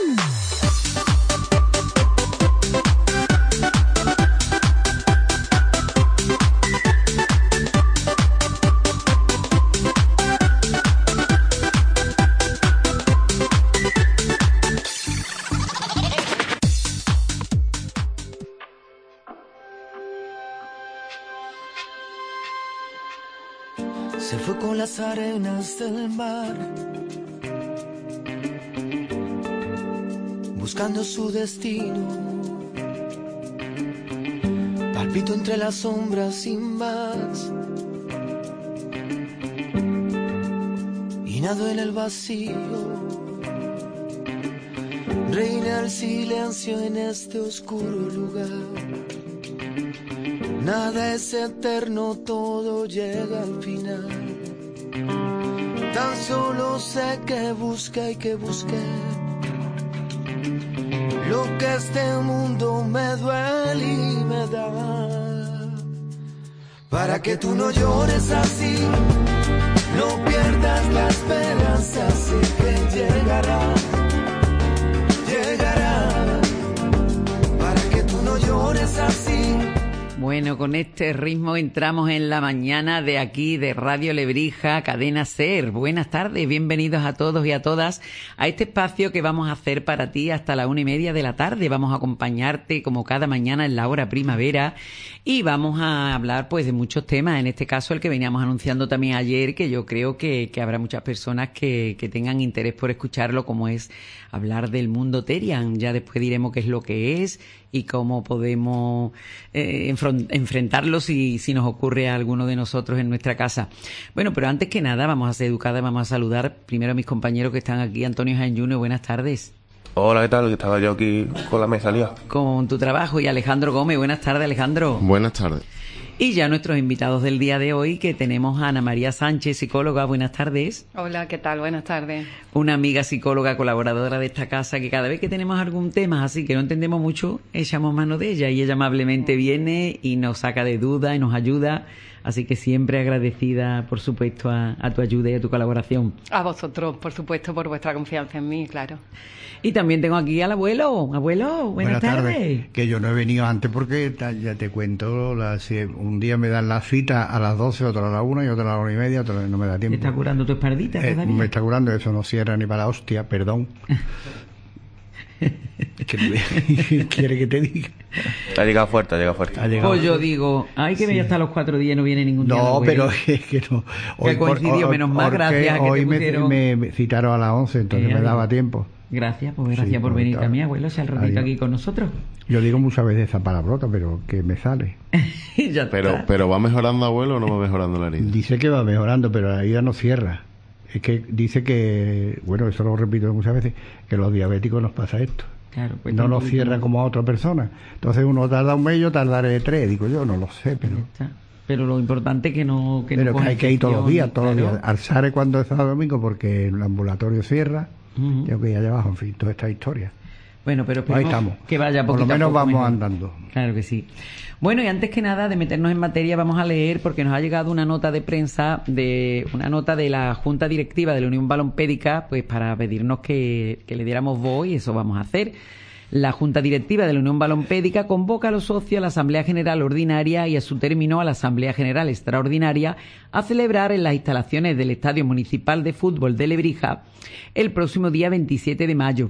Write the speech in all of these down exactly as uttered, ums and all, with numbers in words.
Se fue con las arenas del mar, buscando su destino. Palpito entre las sombras sin más, y nado en el vacío. Reina el silencio en este oscuro lugar. Nada es eterno, todo llega al final. Tan solo sé que busqué y que busqué lo que este mundo me duele y me da. Para que tú no llores así, no pierdas la esperanza, sé que llegará, llegará. Para que tú no llores así. Bueno, con este ritmo entramos en la mañana de aquí, de Radio Lebrija, Cadena SER. Buenas tardes, bienvenidos a todos y a todas a este espacio que vamos a hacer para ti hasta la una y media de la tarde. Vamos a acompañarte como cada mañana en la hora primavera y vamos a hablar pues de muchos temas. En este caso el que veníamos anunciando también ayer, que yo creo que, que habrá muchas personas que, que tengan interés por escucharlo, como es hablar del mundo Terian. Ya después diremos qué es lo que es y cómo podemos eh, enfrentarlo si, si nos ocurre a alguno de nosotros en nuestra casa. Bueno, pero antes que nada vamos a ser educadas, vamos a saludar primero a mis compañeros que están aquí. Antonio Jaén junior, buenas tardes. Hola, ¿qué tal? Que estaba yo aquí con la mesa liada. Con tu trabajo. Y Alejandro Gómez, buenas tardes, Alejandro. Buenas tardes. Y ya nuestros invitados del día de hoy, que tenemos a Ana María Sánchez, psicóloga. Buenas tardes. Hola, ¿qué tal? Buenas tardes. Una amiga psicóloga, colaboradora de esta casa, que cada vez que tenemos algún tema así que no entendemos mucho, echamos mano de ella y ella amablemente viene y nos saca de duda y nos ayuda. Así que siempre agradecida, por supuesto, a, a tu ayuda y a tu colaboración. A vosotros, por supueto, por vuestra confianza en mí, claro. Y también tengo aquí al abuelo. Abuelo, buenas, buenas tardes. tardes. Que yo no he venido antes porque ya te cuento, la, si un día me dan la cita a las doce, otro a la una y otro a la una y media, otro no me da tiempo. ¿Te está curando tu espaldita? Eh, me está curando, eso no cierra ni para la hostia, perdón. ¿Qué quiere que te diga? Ha llegado fuerte, ha llegado fuerte. Ha llegado pues yo digo, ay, que sí. Venía hasta los cuatro días, no viene ningún día. No, pero es que no. Hoy que coincidió, por, menos mal, gracias a que hoy te pusieron... me, me citaron a las once, entonces eh, me daba tiempo. Gracias, pues gracias sí, por venir claro. También, abuelo, sea el ratito aquí con nosotros. Yo digo muchas veces esa palabrota, pero que me sale. ya pero, pero ¿va mejorando, abuelo, o no va mejorando la herida? Dice que va mejorando, pero la herida no cierra. Es que dice que, bueno, eso lo repito muchas veces, que a los diabéticos nos pasa esto. Claro, pues no nos cierra como a otra persona. Entonces uno tarda un mes, yo tardaré tres, digo yo, no lo sé, pero... Pero lo importante es que no... Que pero no que hay que ir todos los días, todos claro. los días. Alzare cuando es sábado domingo, porque el ambulatorio cierra, uh-huh. Tengo que ir allá abajo, en fin, toda esta historia. Bueno, pero ahí estamos. Que vaya por lo menos vamos mejor. andando. Claro que sí. Bueno, y antes que nada de meternos en materia, vamos a leer, porque nos ha llegado una nota de prensa, de una nota de la Junta Directiva de la Unión Balompédica, pues para pedirnos que, que le diéramos voz, y eso vamos a hacer. La Junta Directiva de la Unión Balompédica convoca a los socios a la Asamblea General Ordinaria y a su término a la Asamblea General Extraordinaria a celebrar en las instalaciones del Estadio Municipal de Fútbol de Lebrija el próximo día veintisiete de mayo.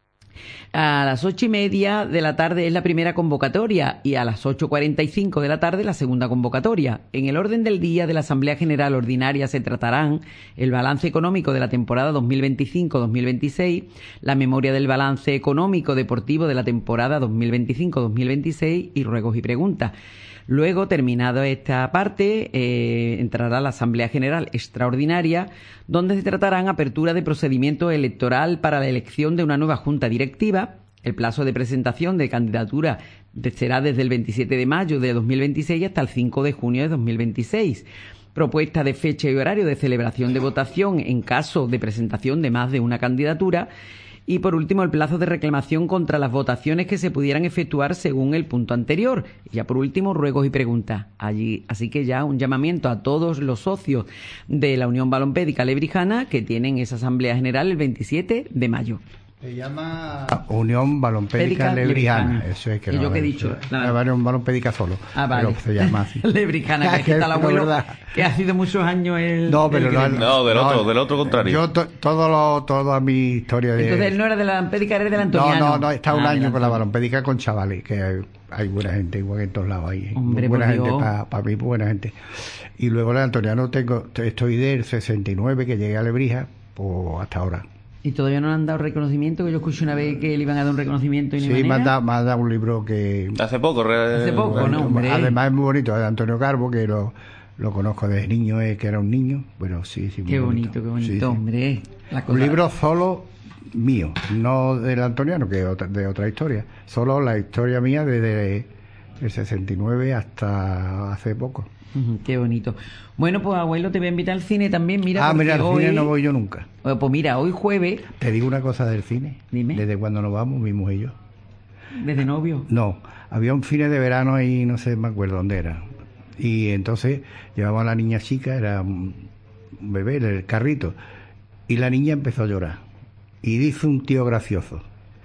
A las ocho y media de la tarde es la primera convocatoria y a las ocho cuarenta y cinco de la tarde la segunda convocatoria. En el orden del día de la Asamblea General Ordinaria se tratarán el balance económico de la temporada dos mil veinticinco dos mil veintiséis, la memoria del balance económico deportivo de la temporada dos mil veinticinco dos mil veintiséis y ruegos y preguntas. Luego, terminada esta parte, eh, entrará la Asamblea General Extraordinaria, donde se tratarán apertura de procedimiento electoral para la elección de una nueva Junta Directiva. El plazo de presentación de candidatura será desde el veintisiete de mayo de dos mil veintiséis hasta el cinco de junio de dos mil veintiséis. Propuesta de fecha y horario de celebración de votación en caso de presentación de más de una candidatura. Y, por último, el plazo de reclamación contra las votaciones que se pudieran efectuar según el punto anterior. Y ya, por último, ruegos y preguntas. Allí, así que ya un llamamiento a todos los socios de la Unión Balompédica Lebrijana que tienen esa Asamblea General el veintisiete de mayo. Se llama Unión Balompédica Pédica Lebrijana. Lebrijana. Eso es que ¿Y no, yo qué he no, dicho? no, Nada. Unión Balompédica solo. Ah, vale. Pero se llama así. Lebrijana, que, es que está el Es abuelo, verdad. que ha sido muchos años el... No, pero el no, gremio. No, del otro, del otro contrario. Yo, to- todo lo, toda mi historia de. Entonces él no era de la Balompédica, era del no, Antoniano. no, no, está un Ah, año del con la Antoniano. Balompédica con chavales, que hay, hay buena gente, igual que en todos lados ahí. Hombre, buena por gente, Dios. para mí, buena gente. Y luego el Antoniano tengo, estoy del sesenta y nueve, que llegué a Lebrija, pues hasta ahora. Y todavía no le han dado reconocimiento, que yo escuché una vez que le iban a dar un reconocimiento y ni Sí, me manera. han, dado, me han dado un libro que. Hace poco, re- Hace poco, Bueno, ¿no, hombre? además es muy bonito, de Antonio Carbo, que lo, lo conozco desde niño, eh, que era un niño. Bueno, sí, sí, muy Qué bonito, qué bonito, Sí, sí. hombre. La cosa- Un libro solo mío, no del Antoniano, que es otra- de otra historia. Solo la historia mía desde el sesenta y nueve hasta hace poco. Ujú, qué bonito. Bueno, pues abuelo, te voy a invitar al cine también. Mira, ah, porque mira, al hoy... cine no voy yo nunca. Eh, Pues mira, hoy jueves, Te digo una cosa del cine. Dime. Desde cuando nos vamos, mi mujer y yo. desde novio. No, había un cine de verano ahí, no sé, me acuerdo dónde era. Y entonces llevamos a la niña chica, era un un bebé, en el carrito. Y la niña empezó a llorar. Y dice un tío gracioso: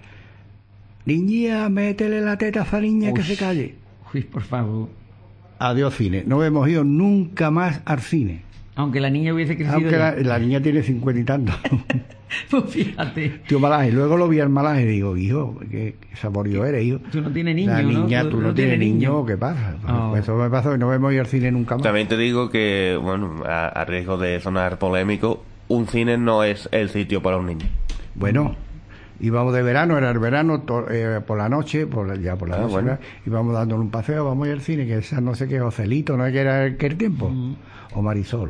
niña, métele la teta a esa niña que Uy. se calle. Uy, por favor. Adiós cine. No hemos ido nunca más al cine. Aunque la niña hubiese crecido. Aunque ya. la, la niña tiene cincuenta y tantos. Pues fíjate. Tío Malaje. Luego lo vi al Malaje y digo: hijo, qué, qué saborio eres, hijo. Tú no tienes niño, La ¿no? niña, tú, no tienes niño, ¿qué pasa? Oh. Pues eso me pasó y no hemos ido al cine nunca más. También te digo que, bueno, a, a riesgo de sonar polémico, un cine no es el sitio para un niño. Bueno, íbamos de verano, era el verano, to- eh, por la noche, por la- ya por la Ah, noche, bueno. ¿verdad? Íbamos dándole un paseo, vamos a ir al cine, que esa no sé qué, Ocelito, ¿no es que era aquel tiempo? O Marisol.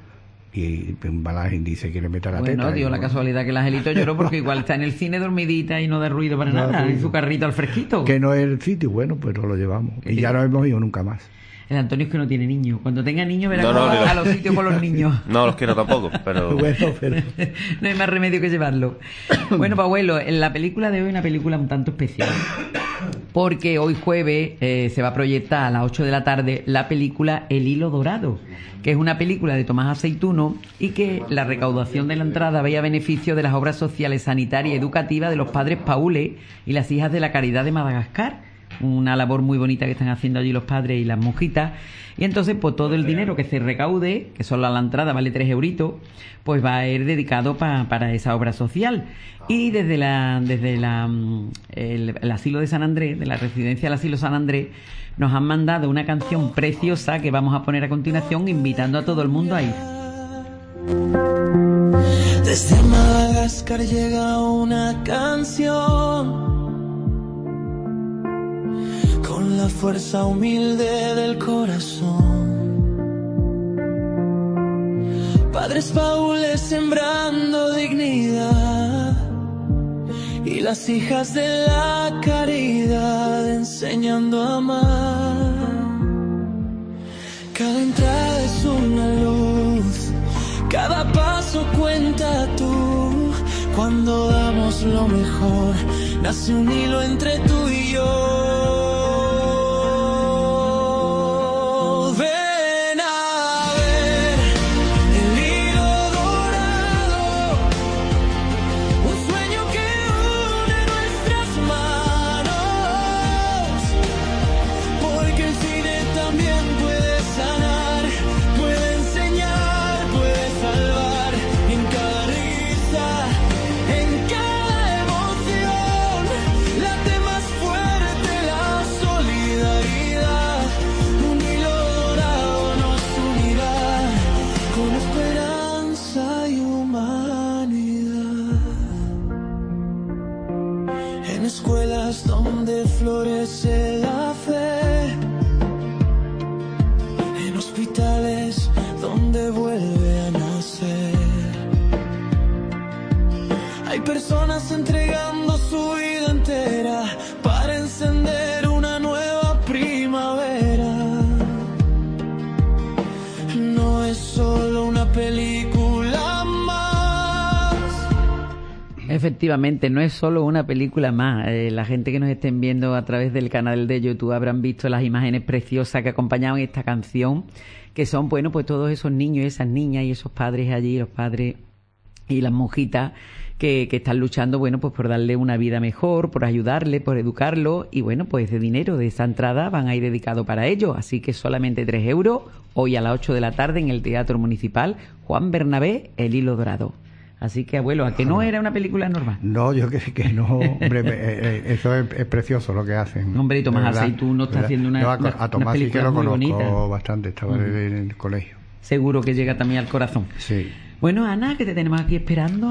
Y un Malaje dice que le meta la Bueno, teta. dio y la no- casualidad que el angelito lloró porque igual está en el cine dormidita y no da ruido para No da nada. ruido. Y su carrito al fresquito. Que no es el sitio, bueno, pues nos lo llevamos. Y ya no hemos ido nunca más. El Antonio es que no tiene niños. Cuando tenga niños verá No, cómo no, va ni lo- a los sitios con los niños. No los quiero tampoco, pero... Bueno, pero... No hay más remedio que llevarlo. Bueno, pues abuelo, en la película de hoy una película un tanto especial. Porque hoy jueves eh, se va a proyectar a las ocho de la tarde la película El Hilo Dorado, que es una película de Tomás Aceituno y que la recaudación de la entrada vaya a beneficio de las obras sociales, sanitarias y educativas de los padres Paules y las hijas de la Caridad de Madagascar. Una labor muy bonita que están haciendo allí los padres y las monjitas. Y entonces, pues todo el dinero que se recaude, que solo la entrada vale tres euritos, pues va a ir dedicado pa- para esa obra social. Y desde la desde la mm, el, el asilo de San Andrés, de la residencia del asilo San Andrés, nos han mandado una canción preciosa que vamos a poner a continuación, invitando a todo el mundo a ir. Desde Madagascar llega una canción con la fuerza humilde del corazón. Padres paules sembrando dignidad y las hijas de la caridad enseñando a amar. Cada entrada es una luz, cada paso cuenta tú. Cuando damos lo mejor, nace un hilo entre tú y yo. Ven a ver el hilo dorado, un sueño que une nuestras manos, porque el cine también puede sanar, puede enseñar, puede salvar. En cada risa, en cada emoción, late más fuerte la solidaridad. Un hilo dorado nos unirá con esperanza y humanidad. En escuelas donde florece la fe, en hospitales donde vuelve a nacer, hay personas entregando su vida entera para encender una nueva primavera. No es solo una película más. Efectivamente, no es solo una película más. Eh, la gente que nos estén viendo a través del canal de YouTube habrán visto las imágenes preciosas que acompañaban esta canción, que son, bueno, pues todos esos niños y esas niñas y esos padres allí, los padres y las monjitas, que, que están luchando, bueno, pues por darle una vida mejor, por ayudarle, por educarlo, y bueno, pues ese dinero de esa entrada van a ir dedicado para ello, así que solamente tres euros, hoy a las ocho de la tarde en el Teatro Municipal Juan Bernabé, El Hilo Dorado. Así que, abuelo, ¿a que no era una película normal? No, yo que, que no, hombre, eh, eh, eso es, es precioso lo que hacen. Hombre, y Tomás Aceituno está haciendo una, no, a, una, a Tomás sí que lo conozco bonita. bastante, estaba uh-huh. en el colegio. Seguro que llega también al corazón. Sí. Bueno, Ana, que te tenemos aquí esperando.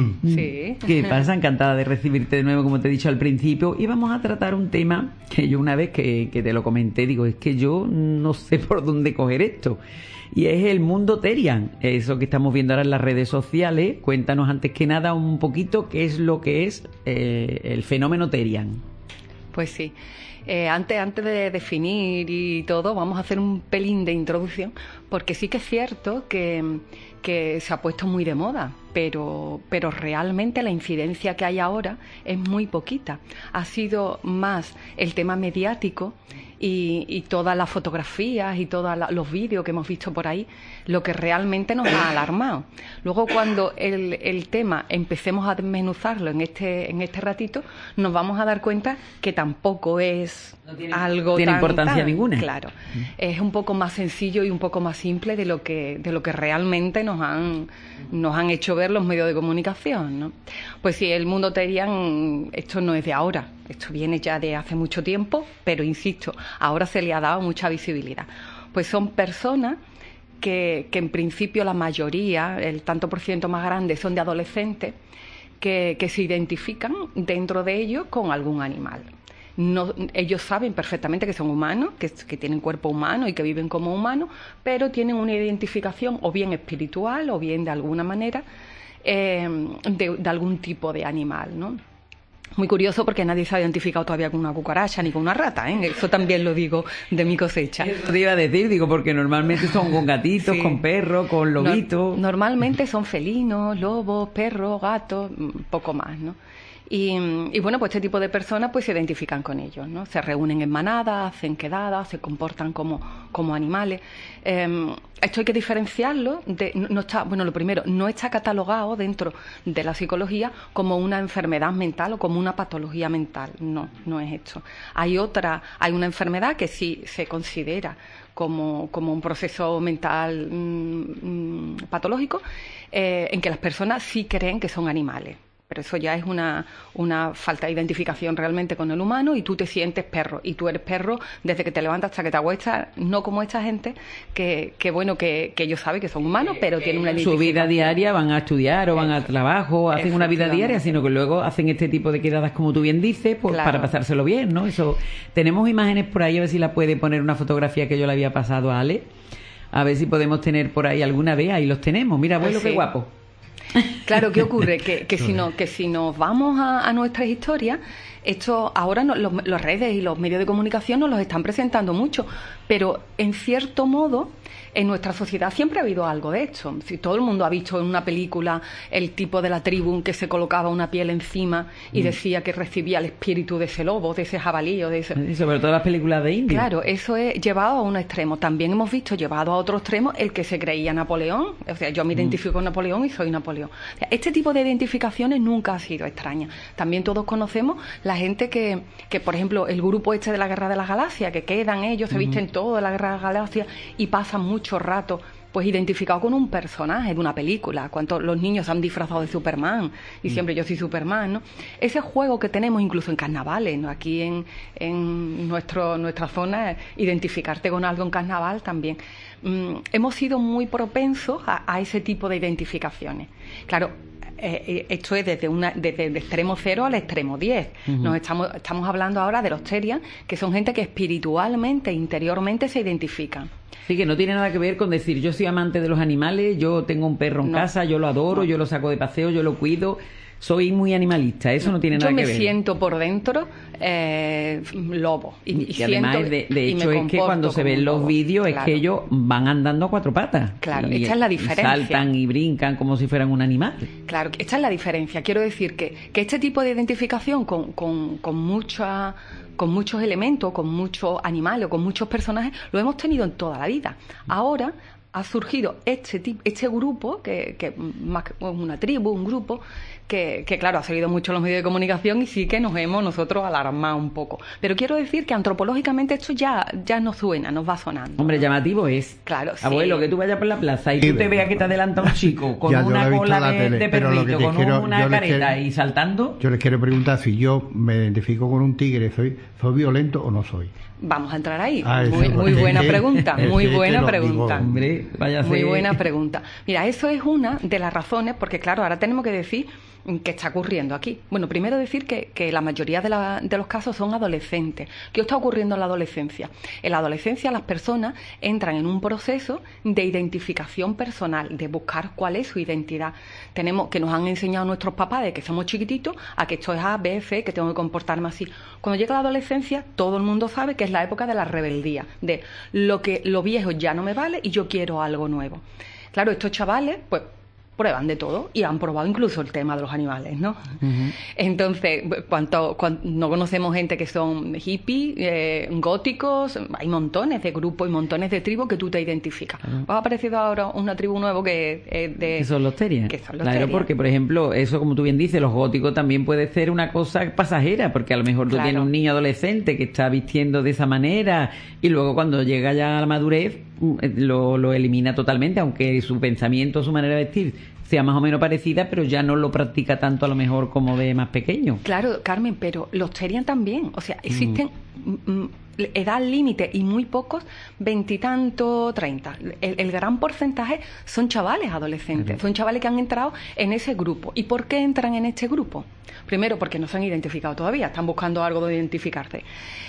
Sí. ¿Qué pasa? Encantada de recibirte de nuevo, como te he dicho al principio. Y vamos a tratar un tema que yo una vez que, que te lo comenté, digo, es que yo no sé por dónde coger esto. Y es el mundo Terian, eso que estamos viendo ahora en las redes sociales. Cuéntanos antes que nada un poquito qué es lo que es eh, el fenómeno Terian. Pues sí. Eh, antes, antes de definir y todo, vamos a hacer un pelín de introducción, porque sí que es cierto que, que se ha puesto muy de moda, pero, pero realmente la incidencia que hay ahora es muy poquita. Ha sido más el tema mediático y, y todas las fotografías y todos los vídeos que hemos visto por ahí lo que realmente nos ha alarmado. Luego, cuando el, el tema empecemos a desmenuzarlo en este en este ratito, nos vamos a dar cuenta que tampoco es no tiene, algo tiene tan, importancia tan, ninguna. Claro, mm. es un poco más sencillo y un poco más simple de lo que de lo que realmente nos han nos han hecho ver los medios de comunicación, ¿no? Pues sí, el mundo Terian, esto no es de ahora, esto viene ya de hace mucho tiempo, pero insisto, ahora se le ha dado mucha visibilidad. Pues son personas Que, que en principio la mayoría, el tanto por ciento más grande, son de adolescentes que, que se identifican dentro de ellos con algún animal. No, ellos saben perfectamente que son humanos, que, que tienen cuerpo humano y que viven como humanos, pero tienen una identificación o bien espiritual o bien de alguna manera eh, de, de algún tipo de animal, ¿no? Muy curioso porque nadie se ha identificado todavía con una cucaracha ni con una rata, ¿eh? Eso también lo digo de mi cosecha. Eso te iba a decir, digo, porque normalmente son con gatitos, sí. con perros, con lobitos. No, normalmente son felinos, lobos, perros, gatos, poco más, ¿no? Y, y bueno, pues este tipo de personas pues se identifican con ellos, ¿no? Se reúnen en manadas, hacen quedadas, se comportan como, como animales. Eh, esto hay que diferenciarlo de, no está, bueno, lo primero, no está catalogado dentro de la psicología como una enfermedad mental o como una patología mental. No, no es esto. Hay otra, hay una enfermedad que sí se considera como, como un proceso mental mmm, mmm, patológico, eh, en que las personas sí creen que son animales. Pero eso ya es una, una falta de identificación realmente con el humano y tú te sientes perro. Y tú eres perro desde que te levantas hasta que te acuestas, no como esta gente que, que bueno, que, que ellos saben que son humanos, pero que tienen una identificación. Su vida diaria van a estudiar o van al trabajo, hacen una vida diaria, sino que luego hacen este tipo de quedadas, como tú bien dices, pues claro, para pasárselo bien, ¿no? Eso. Tenemos imágenes por ahí, a ver si la puede poner una fotografía que yo le había pasado a Ale. A ver si podemos tener por ahí alguna vez. Ahí los tenemos. Mira, abuelo, pues sí. Qué guapo. Claro, ¿qué ocurre? Que, que, si, no, que si nos vamos a, a nuestras historias, esto ahora no, los, los redes y los medios de comunicación nos los están presentando mucho, pero en cierto modo en nuestra sociedad siempre ha habido algo de esto. Si todo el mundo ha visto en una película el tipo de la tribu que se colocaba una piel encima y mm. decía que recibía el espíritu de ese lobo, de ese jabalí o de ese... Y sobre todo las películas de India. Claro, eso es llevado a un extremo. También hemos visto llevado a otro extremo el que se creía Napoleón. O sea, yo me identifico mm. con Napoleón y soy Napoleón. O sea, este tipo de identificaciones nunca ha sido extraña. También todos conocemos la gente que, que por ejemplo, el grupo este de la Guerra de las Galaxias, que quedan ellos, se visten mm. todos de la Guerra de las Galaxias y pasan mucho rato pues identificado con un personaje de una película. Cuántos los niños se han disfrazado de Superman y mm. siempre yo soy Superman, ¿no? Ese juego que tenemos incluso en carnavales, ¿no? Aquí en, en nuestro, nuestra zona, identificarte con algo en carnaval también. Mm, hemos sido muy propensos a, a ese tipo de identificaciones. Claro, Eh, esto es desde una desde el extremo cero al extremo diez. Uh-huh. Nos estamos estamos hablando ahora de los Terian, que son gente que espiritualmente, interiormente se identifican. Sí, que no tiene nada que ver con decir yo soy amante de los animales, yo tengo un perro en no. casa, yo lo adoro, no. yo lo saco de paseo, yo lo cuido. Soy muy animalista, eso no, no tiene nada que ver. Yo me siento por dentro eh, lobo. Y, y, y además, siento, de, de hecho, es que cuando se ven los vídeos claro. es que ellos van andando a cuatro patas. Claro, y, esta es la diferencia. Y saltan y brincan como si fueran un animal. Claro, esta es la diferencia. Quiero decir que, que este tipo de identificación con, con, con mucha... con muchos elementos, con muchos animales o con muchos personajes, lo hemos tenido en toda la vida. Ahora ha surgido este tipo, este grupo, que, que más que una tribu, un grupo, que, que claro, ha salido mucho en los medios de comunicación y sí que nos hemos nosotros alarmado un poco. Pero quiero decir que antropológicamente esto ya, ya nos suena, nos va sonando. Hombre, ¿no? llamativo es. Claro, sí. Abuelo, que tú vayas por la plaza y tú te veas que te adelanta un chico con Ya, yo lo una he visto cola en la de, tele, de pero lo que perrito, te con quiero- una yo les careta quiero- y saltando. Yo les quiero preguntar si yo me identifico con un tigre, ¿soy, soy violento o no soy? Vamos a entrar ahí. Ah, eso, muy muy porque buena es que- pregunta, es muy que buena te lo pregunta. digo. Hombre, vaya a Muy ser- buena pregunta. Mira, eso es una de las razones, porque claro, ahora tenemos que decir qué está ocurriendo aquí. Bueno, primero decir que, que la mayoría de, la, de los casos son adolescentes. ¿Qué está ocurriendo en la adolescencia? En la adolescencia las personas entran en un proceso de identificación personal, de buscar cuál es su identidad. Tenemos que nos han enseñado nuestros papás de que somos chiquititos a que esto es A, B, C, que tengo que comportarme así. Cuando llega la adolescencia, todo el mundo sabe que es la época de la rebeldía, de lo que lo viejo ya no me vale y yo quiero algo nuevo. Claro, estos chavales, pues prueban de todo y han probado incluso el tema de los animales, ¿no? Uh-huh. Entonces, cuanto, cuando no conocemos gente que son hippies, eh, góticos, hay montones de grupos y montones de tribus que tú te identificas. Uh-huh. ¿Os ha aparecido ahora una tribu nueva que es de... Que son los terias. Que son los claro, terias. Porque, por ejemplo, eso como tú bien dices, los góticos también puede ser una cosa pasajera, porque a lo mejor tú Claro. tienes un niño adolescente que está vistiendo de esa manera y luego cuando llega ya a la madurez lo, lo elimina totalmente, aunque su pensamiento, su manera de vestir sea más o menos parecida, pero ya no lo practica tanto a lo mejor como de más pequeño. Claro, Carmen, pero los terian también. O sea, existen mm. mm, edad límite y muy pocos, veintitantos, treinta. El, el gran porcentaje son chavales adolescentes, uh-huh. son chavales que han entrado en ese grupo. ¿Y por qué entran en este grupo? Primero, porque no se han identificado todavía, están buscando algo de identificarse.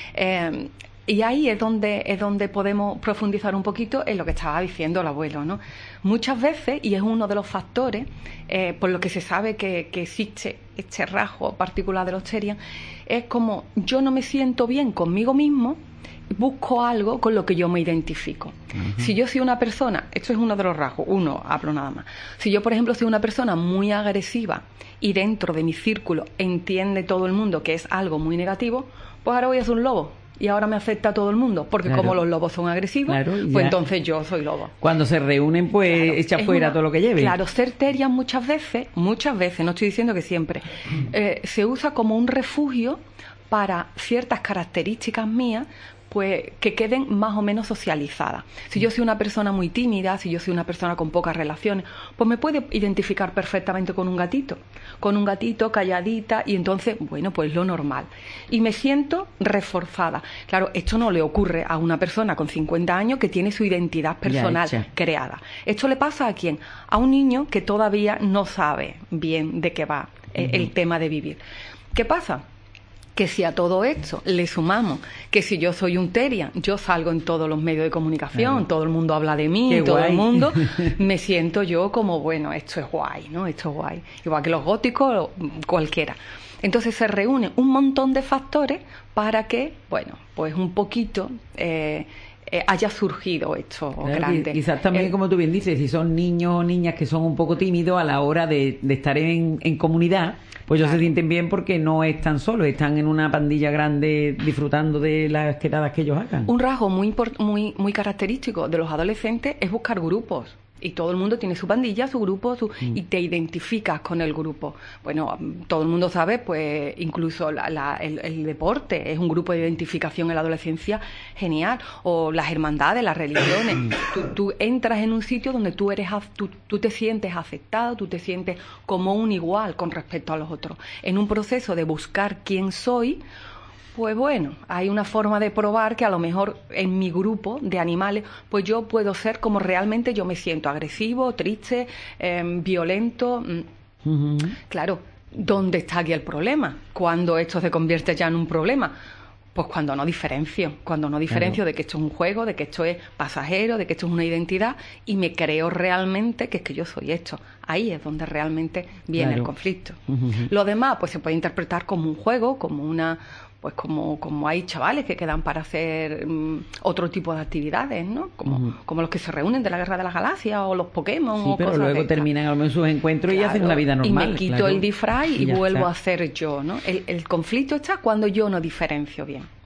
Eh, Y ahí es donde es donde podemos profundizar un poquito en lo que estaba diciendo el abuelo, ¿no? Muchas veces, y es uno de los factores eh, por lo que se sabe que, que existe este rasgo particular de los terians, es como yo no me siento bien conmigo mismo, busco algo con lo que yo me identifico. Uh-huh. Si yo soy una persona, esto es uno de los rasgos, uno hablo nada más. Si yo, por ejemplo, soy una persona muy agresiva y dentro de mi círculo entiende todo el mundo que es algo muy negativo, pues ahora voy a ser un lobo. Y ahora me afecta a todo el mundo, porque claro. como los lobos son agresivos, claro, pues entonces yo soy lobo. Cuando se reúnen, pues claro, echa fuera una, todo lo que lleve. Claro, ser terias muchas veces, muchas veces, no estoy diciendo que siempre, eh, se usa como un refugio para ciertas características mías, pues que queden más o menos socializadas. Si yo soy una persona muy tímida, si yo soy una persona con pocas relaciones, pues me puede identificar perfectamente con un gatito, con un gatito calladita, y entonces, bueno, pues lo normal. Y me siento reforzada. Claro, esto no le ocurre a una persona con cincuenta años que tiene su identidad personal creada. Esto le pasa a quién? A un niño que todavía no sabe bien de qué va uh-huh. el tema de vivir. ¿Qué pasa? Que si a todo esto le sumamos que si yo soy un terian, yo salgo en todos los medios de comunicación, claro. todo el mundo habla de mí, Qué todo guay. el mundo, me siento yo como, bueno, esto es guay, ¿no? Esto es guay. Igual que los góticos, cualquiera. Entonces se reúnen un montón de factores para que, bueno, pues un poquito... Eh, Eh, haya surgido esto claro, grande. Quizás también, eh, como tú bien dices, si son niños o niñas que son un poco tímidos a la hora de, de estar en, en comunidad, pues ellos claro. se sienten bien porque no están solos, están en una pandilla grande disfrutando de las quedadas que ellos hagan. Un rasgo muy, muy, muy característico de los adolescentes es buscar grupos. Y todo el mundo tiene su pandilla, su grupo, su, mm. y te identificas con el grupo. Bueno, todo el mundo sabe, pues incluso la, la, el, el deporte es un grupo de identificación en la adolescencia genial. O las hermandades, las religiones. tú, tú entras en un sitio donde tú, eres, tú, tú te sientes aceptado, tú te sientes como un igual con respecto a los otros. En un proceso de buscar quién soy... Pues bueno, hay una forma de probar que a lo mejor en mi grupo de animales, pues yo puedo ser como realmente yo me siento, agresivo, triste, eh, violento. Uh-huh. Claro, ¿dónde está aquí el problema? ¿Cuándo esto se convierte ya en un problema? Pues cuando no diferencio, cuando no diferencio claro. de que esto es un juego, de que esto es pasajero, de que esto es una identidad y me creo realmente que es que yo soy esto. Ahí es donde realmente viene claro. el conflicto. Uh-huh. Lo demás, pues se puede interpretar como un juego, como una... pues como, como hay chavales que quedan para hacer um, otro tipo de actividades, ¿no? Como, uh-huh. como los que se reúnen de la Guerra de las Galaxias o los Pokémon sí, o pero cosas luego terminan a lo mejor sus encuentros claro, y hacen una vida normal. Y me quito claro. el disfraz y, y vuelvo está. a ser yo, ¿no? El, el conflicto está cuando yo no diferencio bien.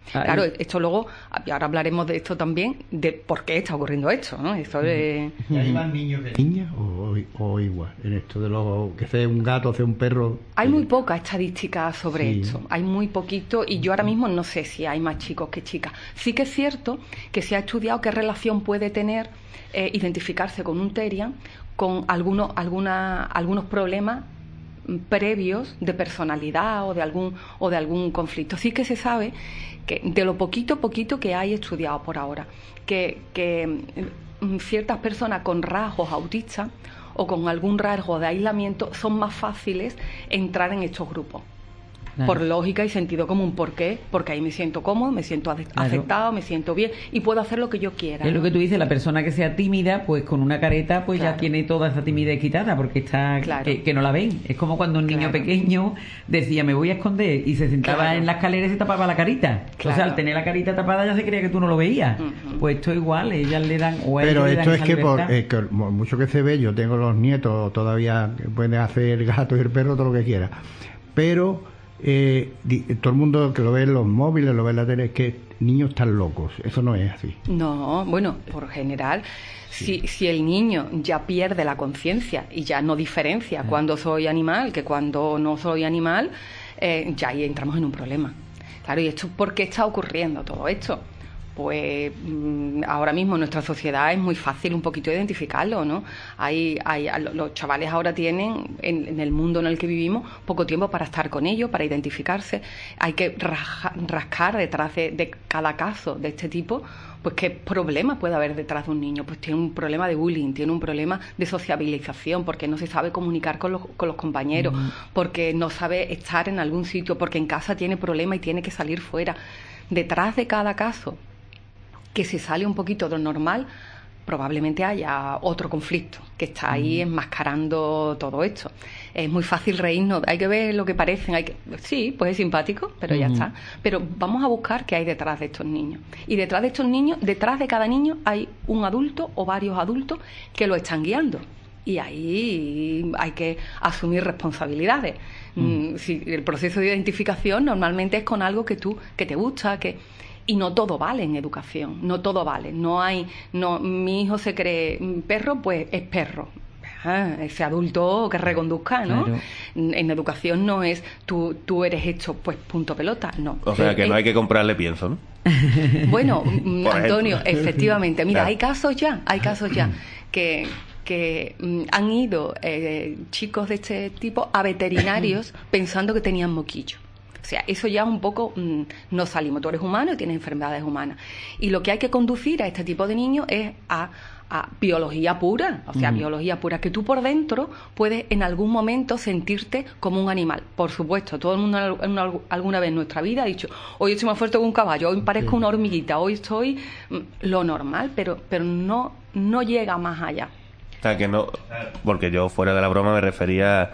Ay. Claro, esto luego, y ahora hablaremos de esto también, de por qué está ocurriendo esto, ¿no? Esto es... ¿Y hay más niños que niñas o, o igual? En esto de los que sea un gato, sea un perro. Hay muy poca estadística sobre Sí. esto, hay muy poquito, y yo ahora mismo no sé si hay más chicos que chicas. Sí que es cierto que se ha estudiado qué relación puede tener eh, identificarse con un Terrier con algunos, alguna, algunos problemas previos de personalidad o de algún o de algún conflicto. Sí que se sabe que de lo poquito poquito que hay estudiado por ahora, que, que mm, ciertas personas con rasgos autistas o con algún rasgo de aislamiento son más fáciles entrar en estos grupos. Claro. Por lógica y sentido común. ¿Por qué? Porque ahí me siento cómodo, me siento ade- Claro. aceptado, me siento bien y puedo hacer lo que yo quiera. Es lo ¿no? que tú dices, la persona que sea tímida, pues con una careta, pues ya Claro. tiene toda esa timidez quitada, porque está Claro. que, que no la ven. Es como cuando un niño Claro. pequeño decía, me voy a esconder, y se sentaba Claro. en la escalera y se tapaba la carita. O sea, Claro. al tener la carita tapada ya se creía que tú no lo veías. Ujú. Pues esto igual, ellas le dan... O a ellos Pero le dan esto es esa que por libertad. eh, que mo- mucho que se ve, yo tengo los nietos todavía que pueden hacer el gato y el perro, todo lo que quiera. Pero eh, di- todo el mundo que lo ve en los móviles, lo ve en la tele, es que niños están locos. Eso no es así. No, bueno, por general, si, si el niño ya pierde la conciencia y ya no diferencia cuando soy animal que cuando no soy animal, eh, ya ahí entramos en un problema. Claro, ¿y esto por qué está ocurriendo todo esto? Pues mm, ahora mismo en nuestra sociedad es muy fácil un poquito identificarlo, ¿no? Hay, hay, a lo- los chavales ahora tienen, en, en el mundo en el que vivimos, poco tiempo para estar con ellos, para identificarse. Hay que raja- rascar detrás de, de cada caso de este tipo, pues qué problema puede haber detrás de un niño. Pues tiene un problema de bullying, tiene un problema de sociabilización, porque no se sabe comunicar con los, con los compañeros, porque no sabe estar en algún sitio, porque en casa tiene problemas y tiene que salir fuera. Detrás de cada caso que se sale un poquito de lo normal, probablemente haya otro conflicto que está ahí enmascarando todo esto. Es muy fácil reírnos, hay que ver lo que parecen, hay que... sí, pues es simpático, pero ya Ujú. está. Pero vamos a buscar qué hay detrás de estos niños. Y detrás de estos niños, detrás de cada niño hay un adulto o varios adultos que lo están guiando. Y ahí hay que asumir responsabilidades. Mm, si el proceso de identificación normalmente es con algo que tú, que te gusta, que... Y no todo vale en educación, no todo vale. No hay, no, mi hijo se cree perro, pues es perro. Ah, ese adulto que reconduzca, ¿no? Claro. En educación no es tú, tú eres esto, pues punto pelota, no. O sea, que Es- no hay que comprarle pienso, ¿no? bueno, mm, Por Antonio, ejemplo. efectivamente, mira, Claro. hay casos ya, hay casos ya que que mm, han ido eh, chicos de este tipo a veterinarios pensando que tenían moquillo. O sea, eso ya un poco mm, no salimos. Tú eres humano y tienes enfermedades humanas. Y lo que hay que conducir a este tipo de niños es a, a biología pura. O sea, Mm. biología pura. Que tú por dentro puedes en algún momento sentirte como un animal. Por supuesto, todo el mundo en, en al- alguna vez en nuestra vida ha dicho, hoy estoy más fuerte que un caballo, hoy parezco una hormiguita, hoy estoy mm, lo normal, pero, pero no, no llega más allá. O sea, que no... Porque yo, fuera de la broma, me refería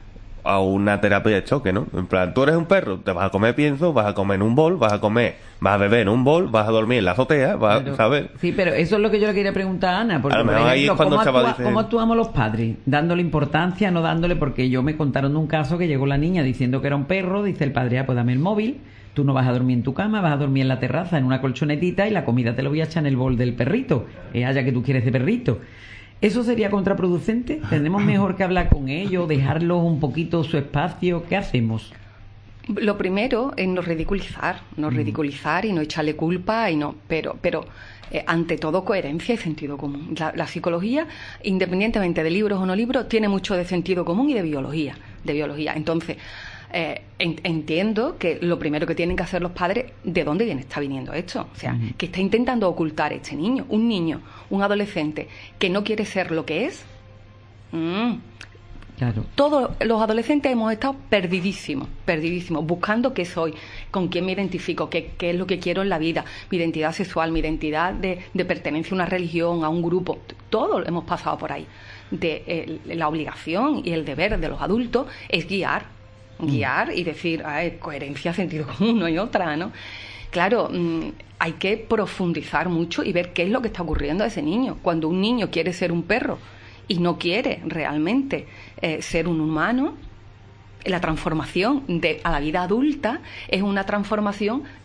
a una terapia de choque, ¿no? En plan, tú eres un perro, te vas a comer pienso, vas a comer en un bol, vas a comer, vas a beber en un bol, vas a dormir en la azotea, vas Claro. a saber... Sí, pero eso es lo que yo le quería preguntar a Ana, porque A lo por mejor ahí ejemplo, es cuando ¿cómo, el chaval actúa- dice- cómo actuamos los padres? Dándole importancia, no dándole, porque yo me contaron de un caso que llegó la niña diciendo que era un perro, dice el padre, ah, pues dame el móvil, tú no vas a dormir en tu cama, vas a dormir en la terraza, en una colchonetita, y la comida te lo voy a echar en el bol del perrito, eh, haya que tú quieres de perrito. ¿Eso sería contraproducente? ¿Tenemos mejor que hablar con ellos, dejarlos un poquito su espacio? ¿Qué hacemos? Lo primero es no ridiculizar, no ridiculizar y no echarle culpa y no, pero, pero eh, ante todo coherencia y sentido común. La, la psicología, independientemente de libros o no libros, tiene mucho de sentido común y de biología, de biología. Entonces, eh, en- entiendo que lo primero que tienen que hacer los padres, ¿de dónde viene está viniendo esto? O sea, Ujú. que está intentando ocultar este niño, un niño, un adolescente que no quiere ser lo que es. Mm, Claro. todos los adolescentes hemos estado perdidísimos, perdidísimos, buscando qué soy, con quién me identifico, qué, qué es lo que quiero en la vida, mi identidad sexual, mi identidad de, de pertenencia a una religión, a un grupo. Todos hemos pasado por ahí. De, el- la obligación y el deber de los adultos es guiar, guiar y decir, "Ay, coherencia, sentido común, no hay otra, ¿no?". Claro, mm, hay que profundizar mucho y ver qué es lo que está ocurriendo a ese niño. Cuando un niño quiere ser un perro y no quiere realmente eh, ser un humano, la transformación de a la vida adulta es una transformación en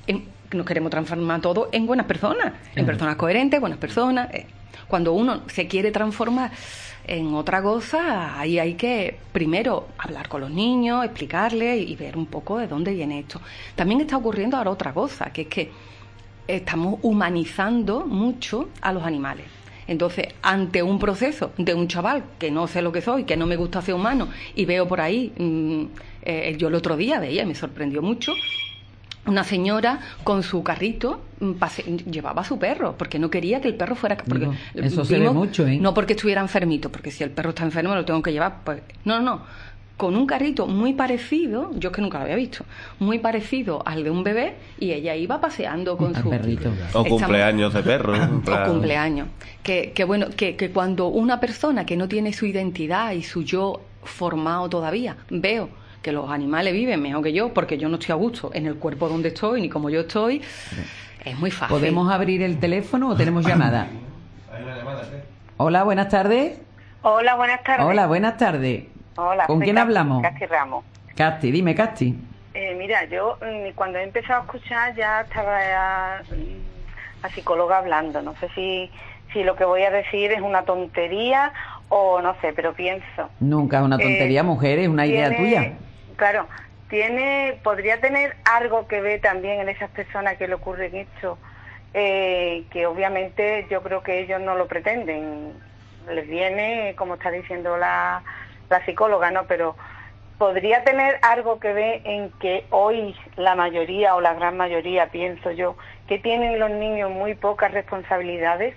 nos queremos transformar todos en buenas personas, claro. en personas coherentes, buenas personas. Cuando uno se quiere transformar en otra cosa, ahí hay que primero hablar con los niños, explicarles y ver un poco de dónde viene esto. También está ocurriendo ahora otra cosa, que es que estamos humanizando mucho a los animales. Entonces, ante un proceso de un chaval que no sé lo que soy, que no me gusta ser humano, y veo por ahí, mmm, eh, yo el otro día veía, y me sorprendió mucho, una señora con su carrito pase, llevaba a su perro porque no quería que el perro fuera porque no, eso vimos, se ve mucho, ¿eh? No porque estuviera enfermito, porque si el perro está enfermo lo tengo que llevar, pues no, no, no. Con un carrito muy parecido, yo es que nunca lo había visto, muy parecido al de un bebé, y ella iba paseando con al su perrito. O cumpleaños de perro. O cumpleaños. Que, que bueno, que, que cuando una persona que no tiene su identidad y su yo formado todavía, veo que los animales viven mejor que yo, porque yo no estoy a gusto en el cuerpo donde estoy, ni como yo estoy, es muy fácil. ¿Podemos abrir el teléfono o tenemos llamada? Hay una llamada, ¿sí? Hola, buenas tardes. Hola, buenas tardes. Hola, buenas tardes. Hola. ¿Con quién Casti, hablamos? Casti Ramos. Casti, dime, Casti. Eh, mira, yo cuando he empezado a escuchar ya estaba a, a psicóloga hablando. No sé si, si lo que voy a decir es una tontería o no sé, pero pienso. Nunca es una tontería, eh, mujer, es una idea tiene, tuya. Claro, tiene, podría tener algo que ver también en esas personas que le ocurren esto, eh, que obviamente yo creo que ellos no lo pretenden. Les viene, como está diciendo la, la psicóloga, ¿no? Pero podría tener algo que ver en que hoy la mayoría o la gran mayoría, pienso yo, que tienen los niños muy pocas responsabilidades,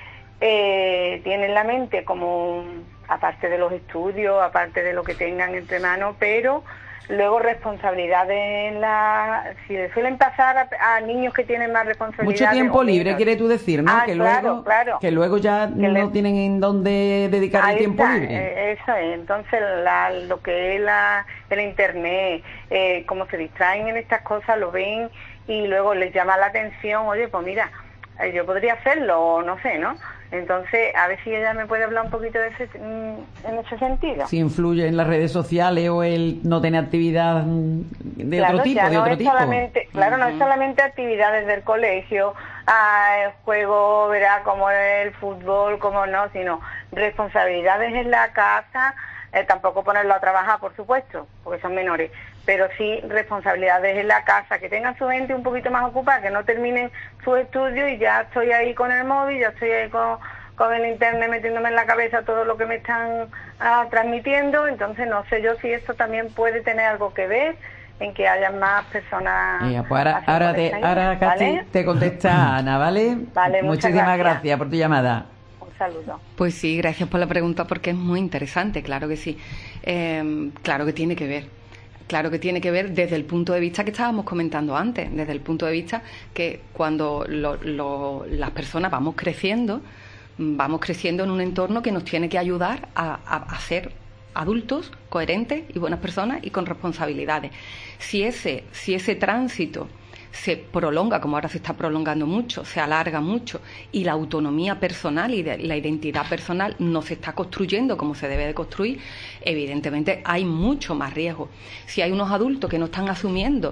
eh, tienen la mente como, aparte de los estudios, aparte de lo que tengan entre manos, pero luego responsabilidades en la... Si le suelen pasar a, a niños que tienen más responsabilidades... Mucho tiempo libre, quieres tú decir, ¿no? Ah, que, claro, luego, claro. que luego ya que no le... tienen en dónde dedicar Ahí el tiempo está, libre. Eh, eso es. Entonces, la, lo que es la, el Internet, eh, cómo se distraen en estas cosas, lo ven y luego les llama la atención, oye, pues mira, eh, yo podría hacerlo, o no sé, ¿no? Entonces, a ver si ella me puede hablar un poquito de ese, en ese sentido. Si influye en las redes sociales o el no tener actividad de claro, otro tipo, ya de no otro es tipo. Solamente, claro, uh-huh. No es solamente actividades del colegio, ah, el juego, verá, como el fútbol, como no, sino responsabilidades en la casa, eh, tampoco ponerlo a trabajar, por supuesto, porque son menores, pero sí responsabilidades en la casa, que tengan su mente un poquito más ocupada, que no terminen su estudio y ya estoy ahí con el móvil, ya estoy ahí con, con el internet metiéndome en la cabeza todo lo que me están ah, transmitiendo. Entonces no sé yo si esto también puede tener algo que ver en que haya más personas. Ya, pues ahora, ahora, te, ahora Casti, ¿vale? Te contesta Ana, ¿vale? Vale, muchísimas gracias. gracias por tu llamada. Saludo. Pues sí, gracias por la pregunta porque es muy interesante, claro que sí. Eh, claro que tiene que ver. Claro que tiene que ver desde el punto de vista que estábamos comentando antes, desde el punto de vista que cuando lo, lo, las personas vamos creciendo, vamos creciendo en un entorno que nos tiene que ayudar a, a, a ser adultos coherentes y buenas personas y con responsabilidades. Si ese, si ese tránsito se prolonga, como ahora se está prolongando mucho, se alarga mucho, y la autonomía personal y de, la identidad personal no se está construyendo como se debe de construir, evidentemente hay mucho más riesgo. Si hay unos adultos que no están asumiendo,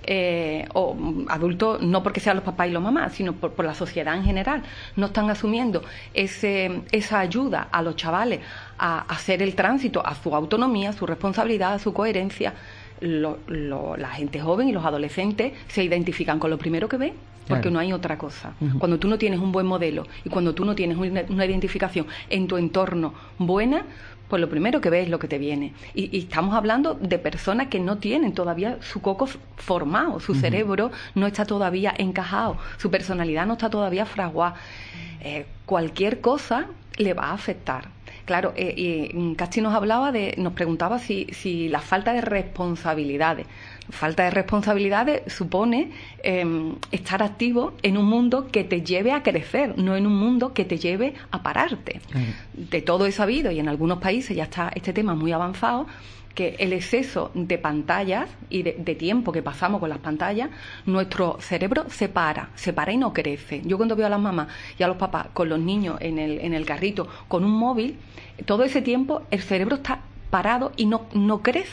eh, o adultos no porque sean los papás y los mamás, sino por, por la sociedad en general, no están asumiendo ese, esa ayuda a los chavales a, a hacer el tránsito a su autonomía, a su responsabilidad, a su coherencia. Lo, lo, la gente joven y los adolescentes se identifican con lo primero que ven, porque claro. No hay otra cosa. Uh-huh. Cuando tú no tienes un buen modelo y cuando tú no tienes una, una identificación en tu entorno buena, pues lo primero que ves es lo que te viene. Y, y estamos hablando de personas que no tienen todavía su coco formado, su uh-huh. cerebro no está todavía encajado, su personalidad no está todavía fraguada. Eh, cualquier cosa le va a afectar. Claro, eh, y Casti nos hablaba de, nos preguntaba si, si la falta de responsabilidades. Falta de responsabilidades supone eh, estar activo en un mundo que te lleve a crecer, no en un mundo que te lleve a pararte. Mm. De todo he sabido, y en algunos países ya está este tema muy avanzado, que el exceso de pantallas y de, de tiempo que pasamos con las pantallas, nuestro cerebro se para, se para y no crece. Yo cuando veo a las mamás y a los papás con los niños en el, en el carrito con un móvil, todo ese tiempo el cerebro está parado y no, no crece.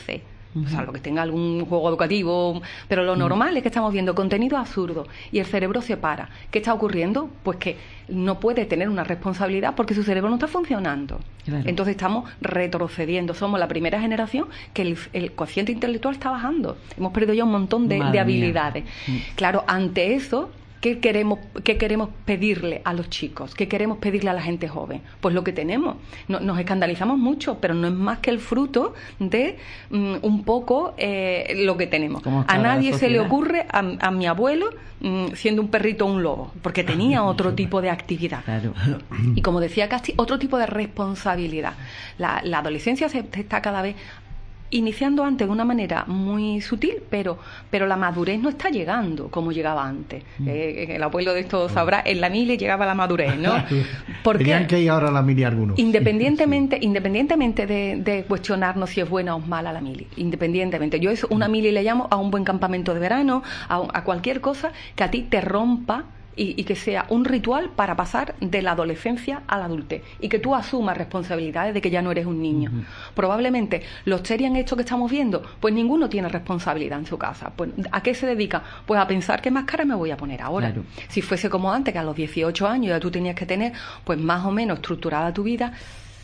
Uh-huh. Salvo que tenga algún juego educativo, pero lo normal uh-huh. es que estamos viendo contenido absurdo y el cerebro se para. ¿Qué está ocurriendo? Pues que no puede tener una responsabilidad porque su cerebro no está funcionando. Claro. Entonces estamos retrocediendo. Somos la primera generación que el, el cociente intelectual está bajando. Hemos perdido ya un montón de, de habilidades. Uh-huh. Claro, ante eso, ¿Qué queremos, ¿Qué queremos pedirle a los chicos? ¿Qué queremos pedirle a la gente joven? Pues lo que tenemos. No, nos escandalizamos mucho, pero no es más que el fruto de um, un poco eh, lo que tenemos. A nadie se le ocurre, a, a mi abuelo, um, siendo un perrito o un lobo, porque tenía otro tipo de actividad. Claro. Y como decía Casti, otro tipo de responsabilidad. La, la adolescencia se está cada vez iniciando antes de una manera muy sutil, pero pero la madurez no está llegando como llegaba antes. Mm. Eh, el abuelo de esto sabrá, en la mili llegaba la madurez, ¿no? Porque tenían que ir ahora a la mili algunos. Independientemente, sí. independientemente de, de cuestionarnos si es buena o mala la mili, independientemente. Yo eso, una mili le llamo a un buen campamento de verano, a, a cualquier cosa que a ti te rompa Y, y que sea un ritual para pasar de la adolescencia a la adultez y que tú asumas responsabilidades de que ya no eres un niño. Uh-huh. Probablemente los serian esto que estamos viendo, pues ninguno tiene responsabilidad en su casa. Pues ¿a qué se dedica? Pues a pensar qué máscara me voy a poner ahora. Claro. Si fuese como antes, que a los dieciocho años ya tú tenías que tener pues más o menos estructurada tu vida.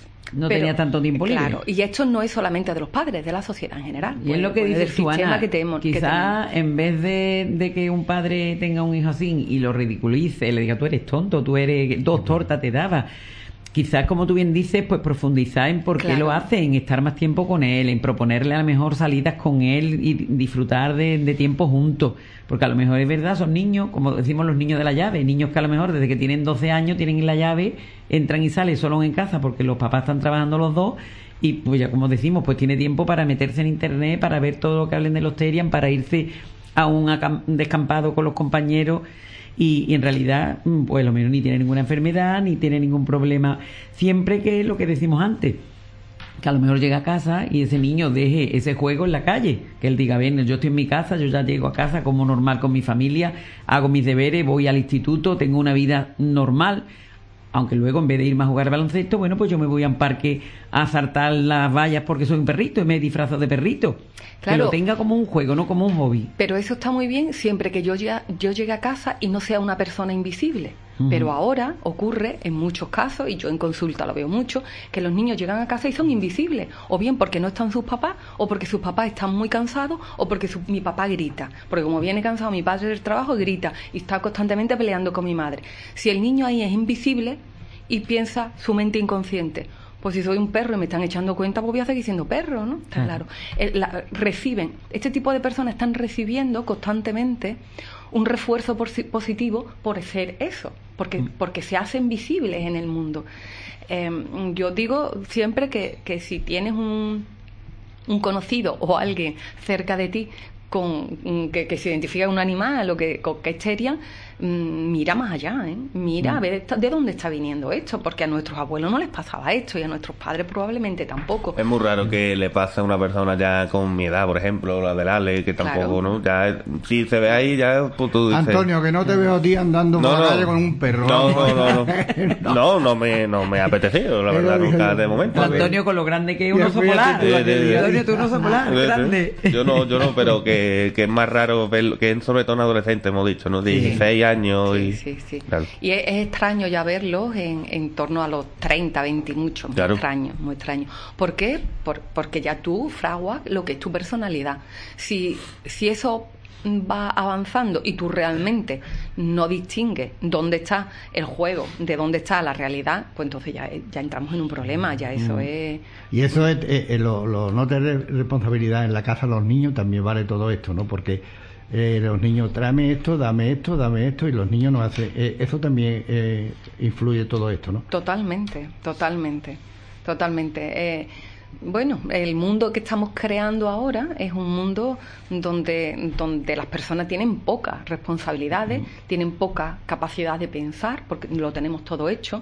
No Pero, tenía tanto tiempo libre. Claro, y esto no es solamente de los padres, de la sociedad en general. Y es lo que pues, dices tú, Ana, que tenemos, quizás que en vez de, de que un padre tenga un hijo así y lo ridiculice, le diga, tú eres tonto, tú eres dos tortas te daba. Quizás, como tú bien dices, pues profundizar en por qué claro. lo hace, en estar más tiempo con él, en proponerle a lo mejor salidas con él y disfrutar de, de tiempo juntos. Porque a lo mejor es verdad, son niños, como decimos los niños de la llave, niños que a lo mejor desde que tienen doce años tienen la llave, entran y salen solo en casa porque los papás están trabajando los dos y pues ya como decimos, pues tiene tiempo para meterse en internet, para ver todo lo que hablen de los Terian, para irse a un acam- descampado con los compañeros. Y, y en realidad, pues lo menos ni tiene ninguna enfermedad, ni tiene ningún problema. Siempre que es lo que decimos antes, que a lo mejor llega a casa y ese niño deje ese juego en la calle, que él diga, ven, yo estoy en mi casa, yo ya llego a casa como normal con mi familia, hago mis deberes, voy al instituto, tengo una vida normal, aunque luego en vez de irme a jugar baloncesto, bueno, pues yo me voy a un parque a saltar las vallas porque soy un perrito y me disfrazo de perrito. Claro, que lo tenga como un juego, no como un hobby. Pero eso está muy bien siempre que yo, ya, yo llegue a casa y no sea una persona invisible. Uh-huh. Pero ahora ocurre en muchos casos, y yo en consulta lo veo mucho, que los niños llegan a casa y son invisibles, o bien porque no están sus papás, o porque sus papás están muy cansados, o porque su, mi papá grita, porque como viene cansado mi padre del trabajo grita y está constantemente peleando con mi madre. Si el niño ahí es invisible y piensa su mente inconsciente, pues si soy un perro y me están echando cuenta, pues voy a seguir siendo perro, ¿no? Está claro. El, la, reciben, este tipo de personas están recibiendo constantemente un refuerzo por, positivo por ser eso, porque, porque se hacen visibles en el mundo. Eh, yo digo siempre que, que si tienes un, un conocido o alguien cerca de ti con que, que se identifica con un animal o que, que es Terian, mira más allá, ¿eh? Mira mm. a ver de dónde está viniendo esto, porque a nuestros abuelos no les pasaba esto y a nuestros padres probablemente tampoco. Es muy raro que le pase a una persona ya con mi edad, por ejemplo, la del Ale, que tampoco, claro. ¿no? Ya, si se ve ahí, ya pues, tú dices... Antonio, que no te veo a ti andando no, por la no, calle con un perro. No, no, no, no, no, no, no me, no me ha apetecido, la verdad, nunca de momento. Antonio, con lo grande que es un oso polar. Antonio, tú un oso polar, grande. Yo no, yo no, pero que, que es más raro verlo, que sobre todo en adolescentes, hemos dicho, ¿no? dieciséis años y... Sí, sí, sí. Claro. Y es, es extraño ya verlos en, en torno a los treinta, veinte, mucho. Muy claro. extraño, muy extraño. ¿Por qué? Por, porque ya tú fraguas lo que es tu personalidad. Si, si eso va avanzando y tú realmente no distingues dónde está el juego, de dónde está la realidad, pues entonces ya, ya entramos en un problema, ya eso mm. es... Y eso es, eh, lo, lo no tener responsabilidad en la casa de los niños también vale todo esto, ¿no? Porque eh, los niños, tráeme esto, dame esto, dame esto, y los niños no hacen... Eh, eso también eh, influye todo esto, ¿no? Totalmente, totalmente, totalmente. Eh, Bueno, el mundo que estamos creando ahora es un mundo donde, donde las personas tienen pocas responsabilidades, mm. tienen poca capacidad de pensar, porque lo tenemos todo hecho,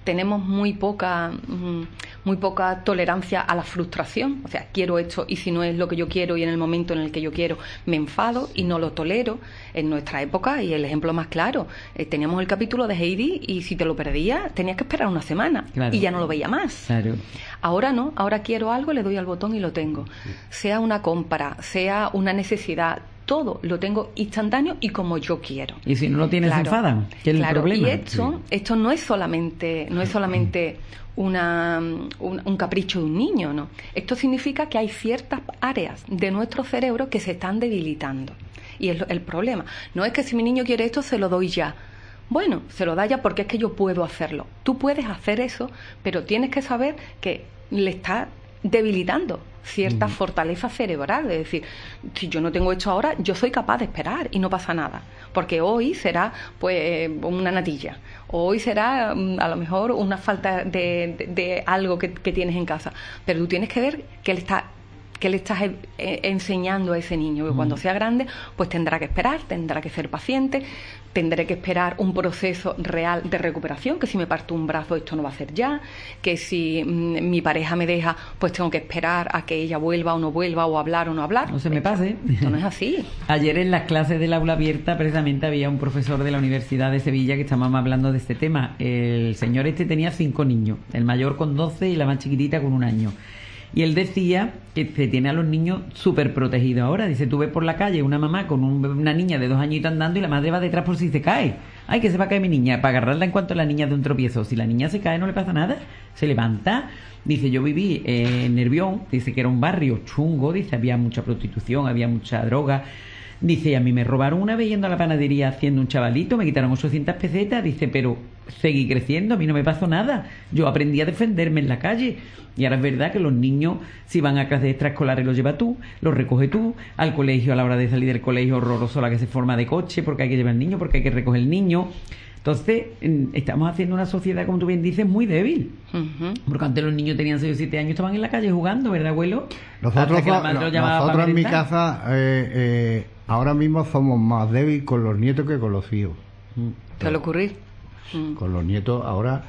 tenemos muy poca muy poca tolerancia a la frustración. O sea, quiero esto y si no es lo que yo quiero y en el momento en el que yo quiero me enfado y no lo tolero. En nuestra época, y el ejemplo más claro, eh, teníamos el capítulo de Heidi y si te lo perdías tenías que esperar una semana, claro, y ya no lo veía más. Claro. Ahora no, ahora quiero algo, le doy al botón y lo tengo. Sea una compra, sea una necesidad, todo lo tengo instantáneo y como yo quiero. Y si no lo tienes, claro, se enfadan, que es claro, el problema. Y esto, sí. esto no es solamente, no es solamente una, un, un capricho de un niño, ¿no? Esto significa que hay ciertas áreas de nuestro cerebro que se están debilitando. Y es el problema. No es que si mi niño quiere esto, se lo doy ya. Bueno, se lo da ya porque es que yo puedo hacerlo. Tú puedes hacer eso, pero tienes que saber que le está debilitando cierta mm. fortaleza cerebral. Es decir, si yo no tengo esto ahora, yo soy capaz de esperar y no pasa nada. Porque hoy será pues una natilla. Hoy será a lo mejor una falta de, de, de algo que, que tienes en casa. Pero tú tienes que ver que él está... que le estás eh, enseñando a ese niño que cuando sea grande pues tendrá que esperar, tendrá que ser paciente, tendré que esperar un proceso real de recuperación, que si me parto un brazo esto no va a ser ya, que si mmm, mi pareja me deja pues tengo que esperar a que ella vuelva o no vuelva, o hablar o no hablar. No se me pase. Esto no es así. Ayer en las clases del aula abierta precisamente había un profesor de la Universidad de Sevilla que estábamos hablando de este tema. El señor este tenía cinco niños, el mayor con doce y la más chiquitita con un año. Y él decía que se tiene a los niños súper protegidos ahora. Dice, tú ves por la calle una mamá con un, una niña de dos añitos andando y la madre va detrás por si se cae. Ay, que se va a caer mi niña, para agarrarla en cuanto la niña de un tropiezo. Si la niña se cae no le pasa nada, se levanta. Dice, yo viví eh, en Nervión, dice que era un barrio chungo, dice, había mucha prostitución, había mucha droga. Dice, a mí me robaron una vez yendo a la panadería haciendo un chavalito, me quitaron ochocientas pesetas, dice, pero seguí creciendo, a mí no me pasó nada. Yo aprendí a defenderme en la calle. Y ahora es verdad que los niños, si van a clases extraescolares, los lleva tú, los recoge tú, al colegio, a la hora de salir del colegio, horroroso la que se forma de coche, porque hay que llevar al niño, porque hay que recoger el niño. Entonces, estamos haciendo una sociedad, como tú bien dices, muy débil. Uh-huh. Porque antes los niños tenían seis o siete años, estaban en la calle jugando, ¿verdad, abuelo? Nosotros, no, nosotros en mi casa, eh, eh, ahora mismo somos más débiles con los nietos que con los hijos. ¿Te lo ocurrir? Con los nietos ahora...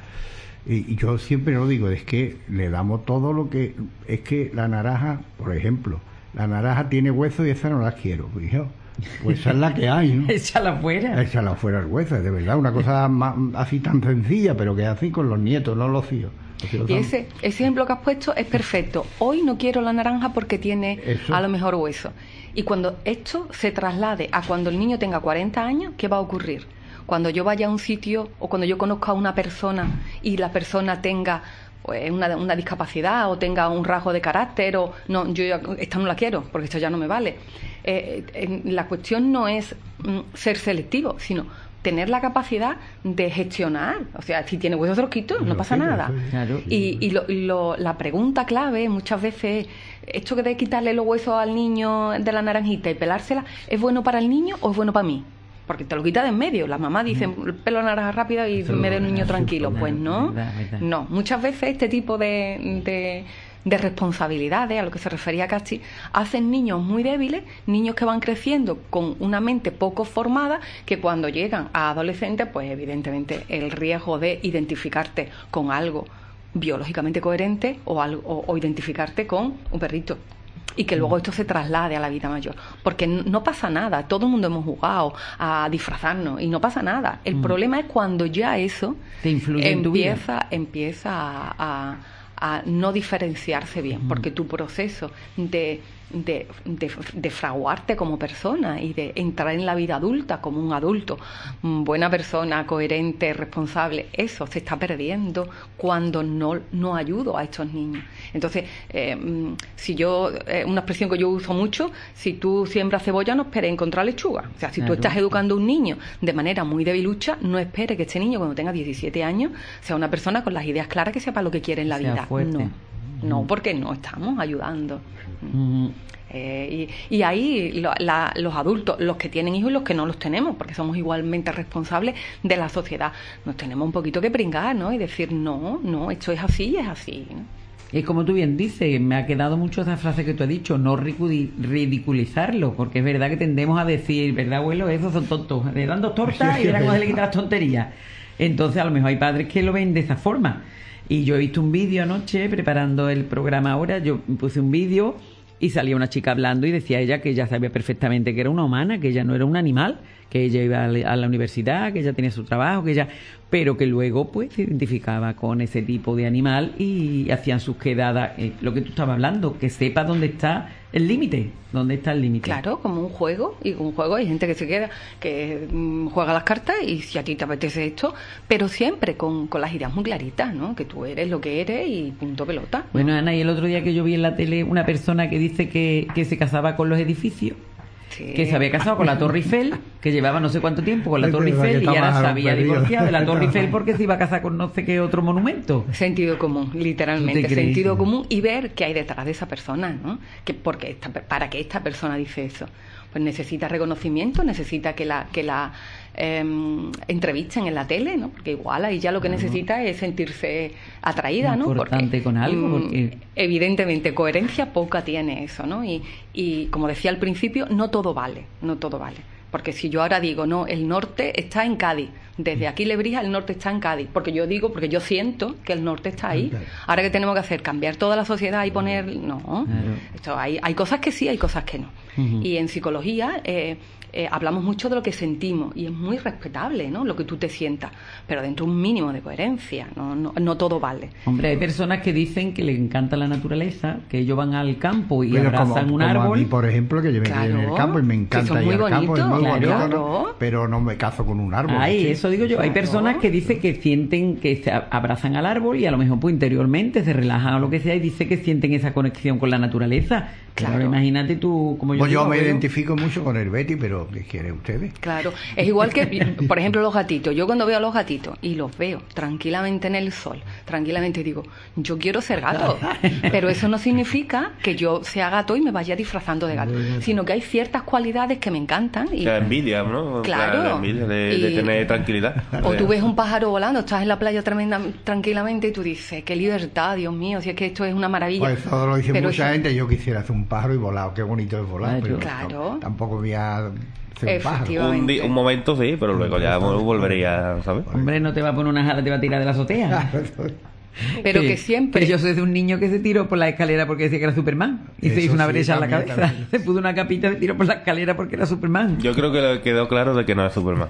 Y yo siempre lo digo, es que le damos todo lo que... Es que la naranja, por ejemplo, la naranja tiene hueso y esa no la quiero, hijo. Pues esa es la que hay, ¿no? Échala fuera. Échala fuera el hueso, de verdad, una cosa más, así tan sencilla, pero que es así con los nietos, no los hijos. Y ese, ese ejemplo que has puesto es perfecto. Hoy no quiero la naranja porque tiene Eso. a lo mejor hueso. Y cuando esto se traslade a cuando el niño tenga cuarenta años, ¿qué va a ocurrir? Cuando yo vaya a un sitio o cuando yo conozca a una persona y la persona tenga pues, una, una discapacidad o tenga un rasgo de carácter o no, yo ya, esta no la quiero porque esto ya no me vale. Eh, eh, la cuestión no es mm, ser selectivo, sino tener la capacidad de gestionar. O sea, si tiene huesos rosquitos, no pasa nada. Claro. Y, y lo, lo, la pregunta clave muchas veces, esto que de quitarle los huesos al niño de la naranjita y pelársela, ¿es bueno para el niño o es bueno para mí? Porque te lo quita de en medio. Las mamás dicen, pelo naranja rápida y me dé un niño tranquilo. Pues no, no. Muchas veces este tipo de, de, de responsabilidades, a lo que se refería Casti, hacen niños muy débiles, niños que van creciendo con una mente poco formada, que cuando llegan a adolescentes, pues evidentemente el riesgo de identificarte con algo biológicamente coherente o, algo, o, o identificarte con un perrito. Y que luego esto se traslade a la vida mayor. Porque no pasa nada. Todo el mundo hemos jugado a disfrazarnos y no pasa nada. El mm. problema es cuando ya eso te influye en tu vida. empieza, empieza a, a, a no diferenciarse bien. Mm. Porque tu proceso de, de, de, de fraguarte como persona y de entrar en la vida adulta como un adulto, buena persona, coherente, responsable, eso se está perdiendo cuando no, no ayudo a estos niños. Entonces, eh, si yo, eh, una expresión que yo uso mucho, si tú siembras cebolla, no esperes encontrar lechuga. O sea, si claro. tú estás educando a un niño de manera muy debilucha, no esperes que este niño, cuando tenga diecisiete años, sea una persona con las ideas claras que sepa lo que quiere en la vida. Fuerte. No, no, porque no estamos ayudando. Mm. Eh, y, y ahí lo, la, los adultos, los que tienen hijos y los que no los tenemos, porque somos igualmente responsables de la sociedad, nos tenemos un poquito que pringar, ¿no? Y decir, no, no, esto es así, es así, ¿no? Y como tú bien dices, me ha quedado mucho esa frase que tú has dicho, no ridiculizarlo, porque es verdad que tendemos a decir, ¿verdad, abuelo? Esos son tontos, le dan dos tortas y verán cómo se le quitan las tonterías. Entonces, a lo mejor hay padres que lo ven de esa forma. Y yo he visto un vídeo anoche, preparando el programa ahora, yo puse un vídeo y salía una chica hablando y decía ella que ella sabía perfectamente que era una humana, que ella no era un animal, que ella iba a la universidad, que ella tenía su trabajo, que ella... pero que luego pues se identificaba con ese tipo de animal y hacían sus quedadas, eh, lo que tú estabas hablando, que sepa dónde está el límite, dónde está el límite. Claro, como un juego, y con un juego hay gente que se queda, que mmm, juega las cartas y si a ti te apetece esto, pero siempre con, con las ideas muy claritas, ¿no? Que tú eres lo que eres y punto pelota, ¿no? Bueno, Ana, y el otro día que yo vi en la tele una persona que dice que, que se casaba con los edificios, sí. que se había casado con la Torre Eiffel, que llevaba no sé cuánto tiempo con la Torre Eiffel y ahora se había divorciado de la Torre Eiffel porque se iba a casar con no sé qué otro monumento. Sentido común, literalmente, sentido común, y ver qué hay detrás de esa persona, ¿no? Que porque esta, para que esta persona dice eso, pues necesita reconocimiento, necesita que la que la eh, entrevisten en la tele, ¿no? Porque igual ahí ya lo que necesita es sentirse atraída, ¿no? Importante porque, con algo, porque... evidentemente coherencia poca tiene eso, ¿no? Y, y como decía al principio, no todo vale, no todo vale. Porque si yo ahora digo, no, el norte está en Cádiz, desde aquí Lebrija el norte está en Cádiz, porque yo digo, porque yo siento que el norte está ahí. Ahora, ¿qué tenemos que hacer? ¿Cambiar toda la sociedad y poner...? No, claro. Esto, hay, hay cosas que sí, hay cosas que no. Uh-huh. Y en psicología eh, eh, hablamos mucho de lo que sentimos, y es muy respetable, ¿no? Lo que tú te sientas, pero dentro de un mínimo de coherencia, no, no, no todo vale. Hombre, hay personas que dicen que les encanta la naturaleza, que ellos van al campo y pero abrazan como, un como árbol. A mí, por ejemplo, que yo me claro, crié en el campo y me encanta ir al campo, es muy claro, bonito, claro. ¿no? Pero no me caso con un árbol. Ay, ¿sí? eso digo yo. Hay claro. personas que dicen que sienten que se abrazan al árbol y a lo mejor pues interiormente se relajan o lo que sea y dice que sienten esa conexión con la naturaleza. Claro. Pero imagínate tú, como yo Pues digo, yo me veo. identifico mucho con el Betty, pero ¿qué quieren ustedes? Claro, es igual que, por ejemplo, los gatitos. Yo cuando veo a los gatitos y los veo tranquilamente en el sol, tranquilamente digo, yo quiero ser gato, pero eso no significa que yo sea gato y me vaya disfrazando de gato, sino que hay ciertas cualidades que me encantan. Y, la envidia, ¿no? Claro. La, la envidia de, y, de tener tranquilidad. O tú ves un pájaro volando, estás en la playa tremenda, tranquilamente y tú dices, qué libertad, Dios mío, si es que esto es una maravilla. Pues eso lo dice pero mucha eso... gente, yo quisiera hacer un pájaro y volar, qué bonito es volar, claro. pero Claro. no, tampoco voy a hacer un pájaro. Un, di- un momento sí, pero luego ya volvería, ¿sabes? Hombre, no te va a poner una jala, te va a tirar de la azotea. Pero Sí. que siempre... Que yo soy de un niño que se tiró por la escalera porque decía que era Superman. Y Eso se hizo una sí, brecha en la también, cabeza. también. Se puso una capita y se tiró por la escalera porque era Superman. Yo creo que le quedó claro de que no es Superman.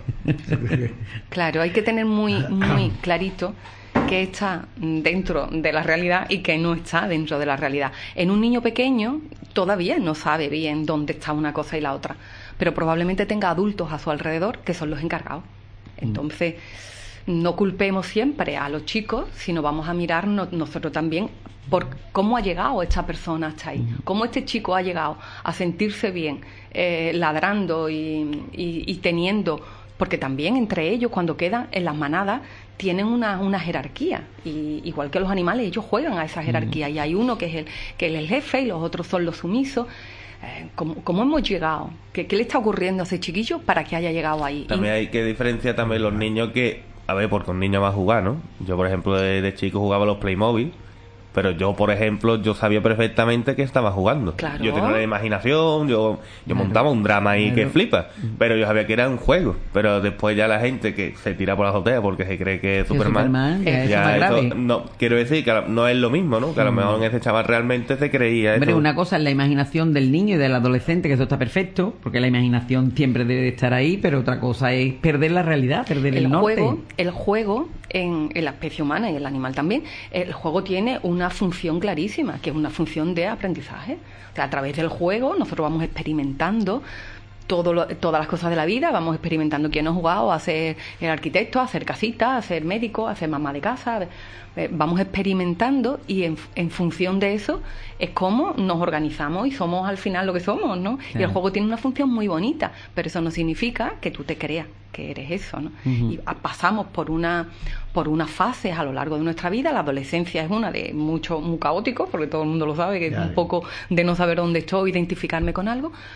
Claro, hay que tener muy, muy clarito que está dentro de la realidad y que no está dentro de la realidad. En un niño pequeño todavía no sabe bien dónde está una cosa y la otra, pero probablemente tenga adultos a su alrededor que son los encargados. Entonces, no culpemos siempre a los chicos, sino vamos a mirar no, nosotros también por cómo ha llegado esta persona hasta ahí, cómo este chico ha llegado a sentirse bien, eh, ladrando y, y, y teniendo... Porque también entre ellos, cuando quedan en las manadas, tienen una, una jerarquía. Y igual que los animales, ellos juegan a esa jerarquía. Y hay uno que es el, que es el jefe y los otros son los sumisos. Eh, ¿cómo, ¿Cómo hemos llegado? ¿Qué, ¿Qué le está ocurriendo a ese chiquillo para que haya llegado ahí? También y... hay que diferenciar también los niños que... A ver, porque un niño va a jugar, ¿no? Yo, por ejemplo, de, de chico jugaba a los Playmobil. Pero yo, por ejemplo, yo sabía perfectamente que estaba jugando. Claro. Yo tenía una imaginación, yo, yo claro. montaba un drama ahí claro. que flipa. Pero yo sabía que era un juego. Pero después ya la gente que se tira por la azotea porque se cree que es Superman. Superman ya ya eso, eso no, quiero decir que no es lo mismo, ¿no? Que a lo mejor en ese chaval realmente se creía Hombre, eso. una cosa es la imaginación del niño y del adolescente, que eso está perfecto, porque la imaginación siempre debe de estar ahí, pero otra cosa es perder la realidad, perder el, el norte. Juego, el juego, en, en la especie humana y el animal también, el juego tiene una función clarísima, que es una función de aprendizaje. O sea, a través del juego nosotros vamos experimentando todo lo, todas las cosas de la vida, vamos experimentando quién ha jugado a ser el arquitecto, a hacer casitas, a ser médico, a ser mamá de casa. Eh, vamos experimentando y en, en función de eso es como nos organizamos y somos al final lo que somos, ¿no? Sí. Y el juego tiene una función muy bonita, pero eso no significa que tú te creas que eres eso, ¿no? Uh-huh. Y pasamos por una por unas fases a lo largo de nuestra vida. La adolescencia es una de mucho muy caótico, porque todo el mundo lo sabe, que yeah. es un poco de no saber dónde estoy, identificarme con algo.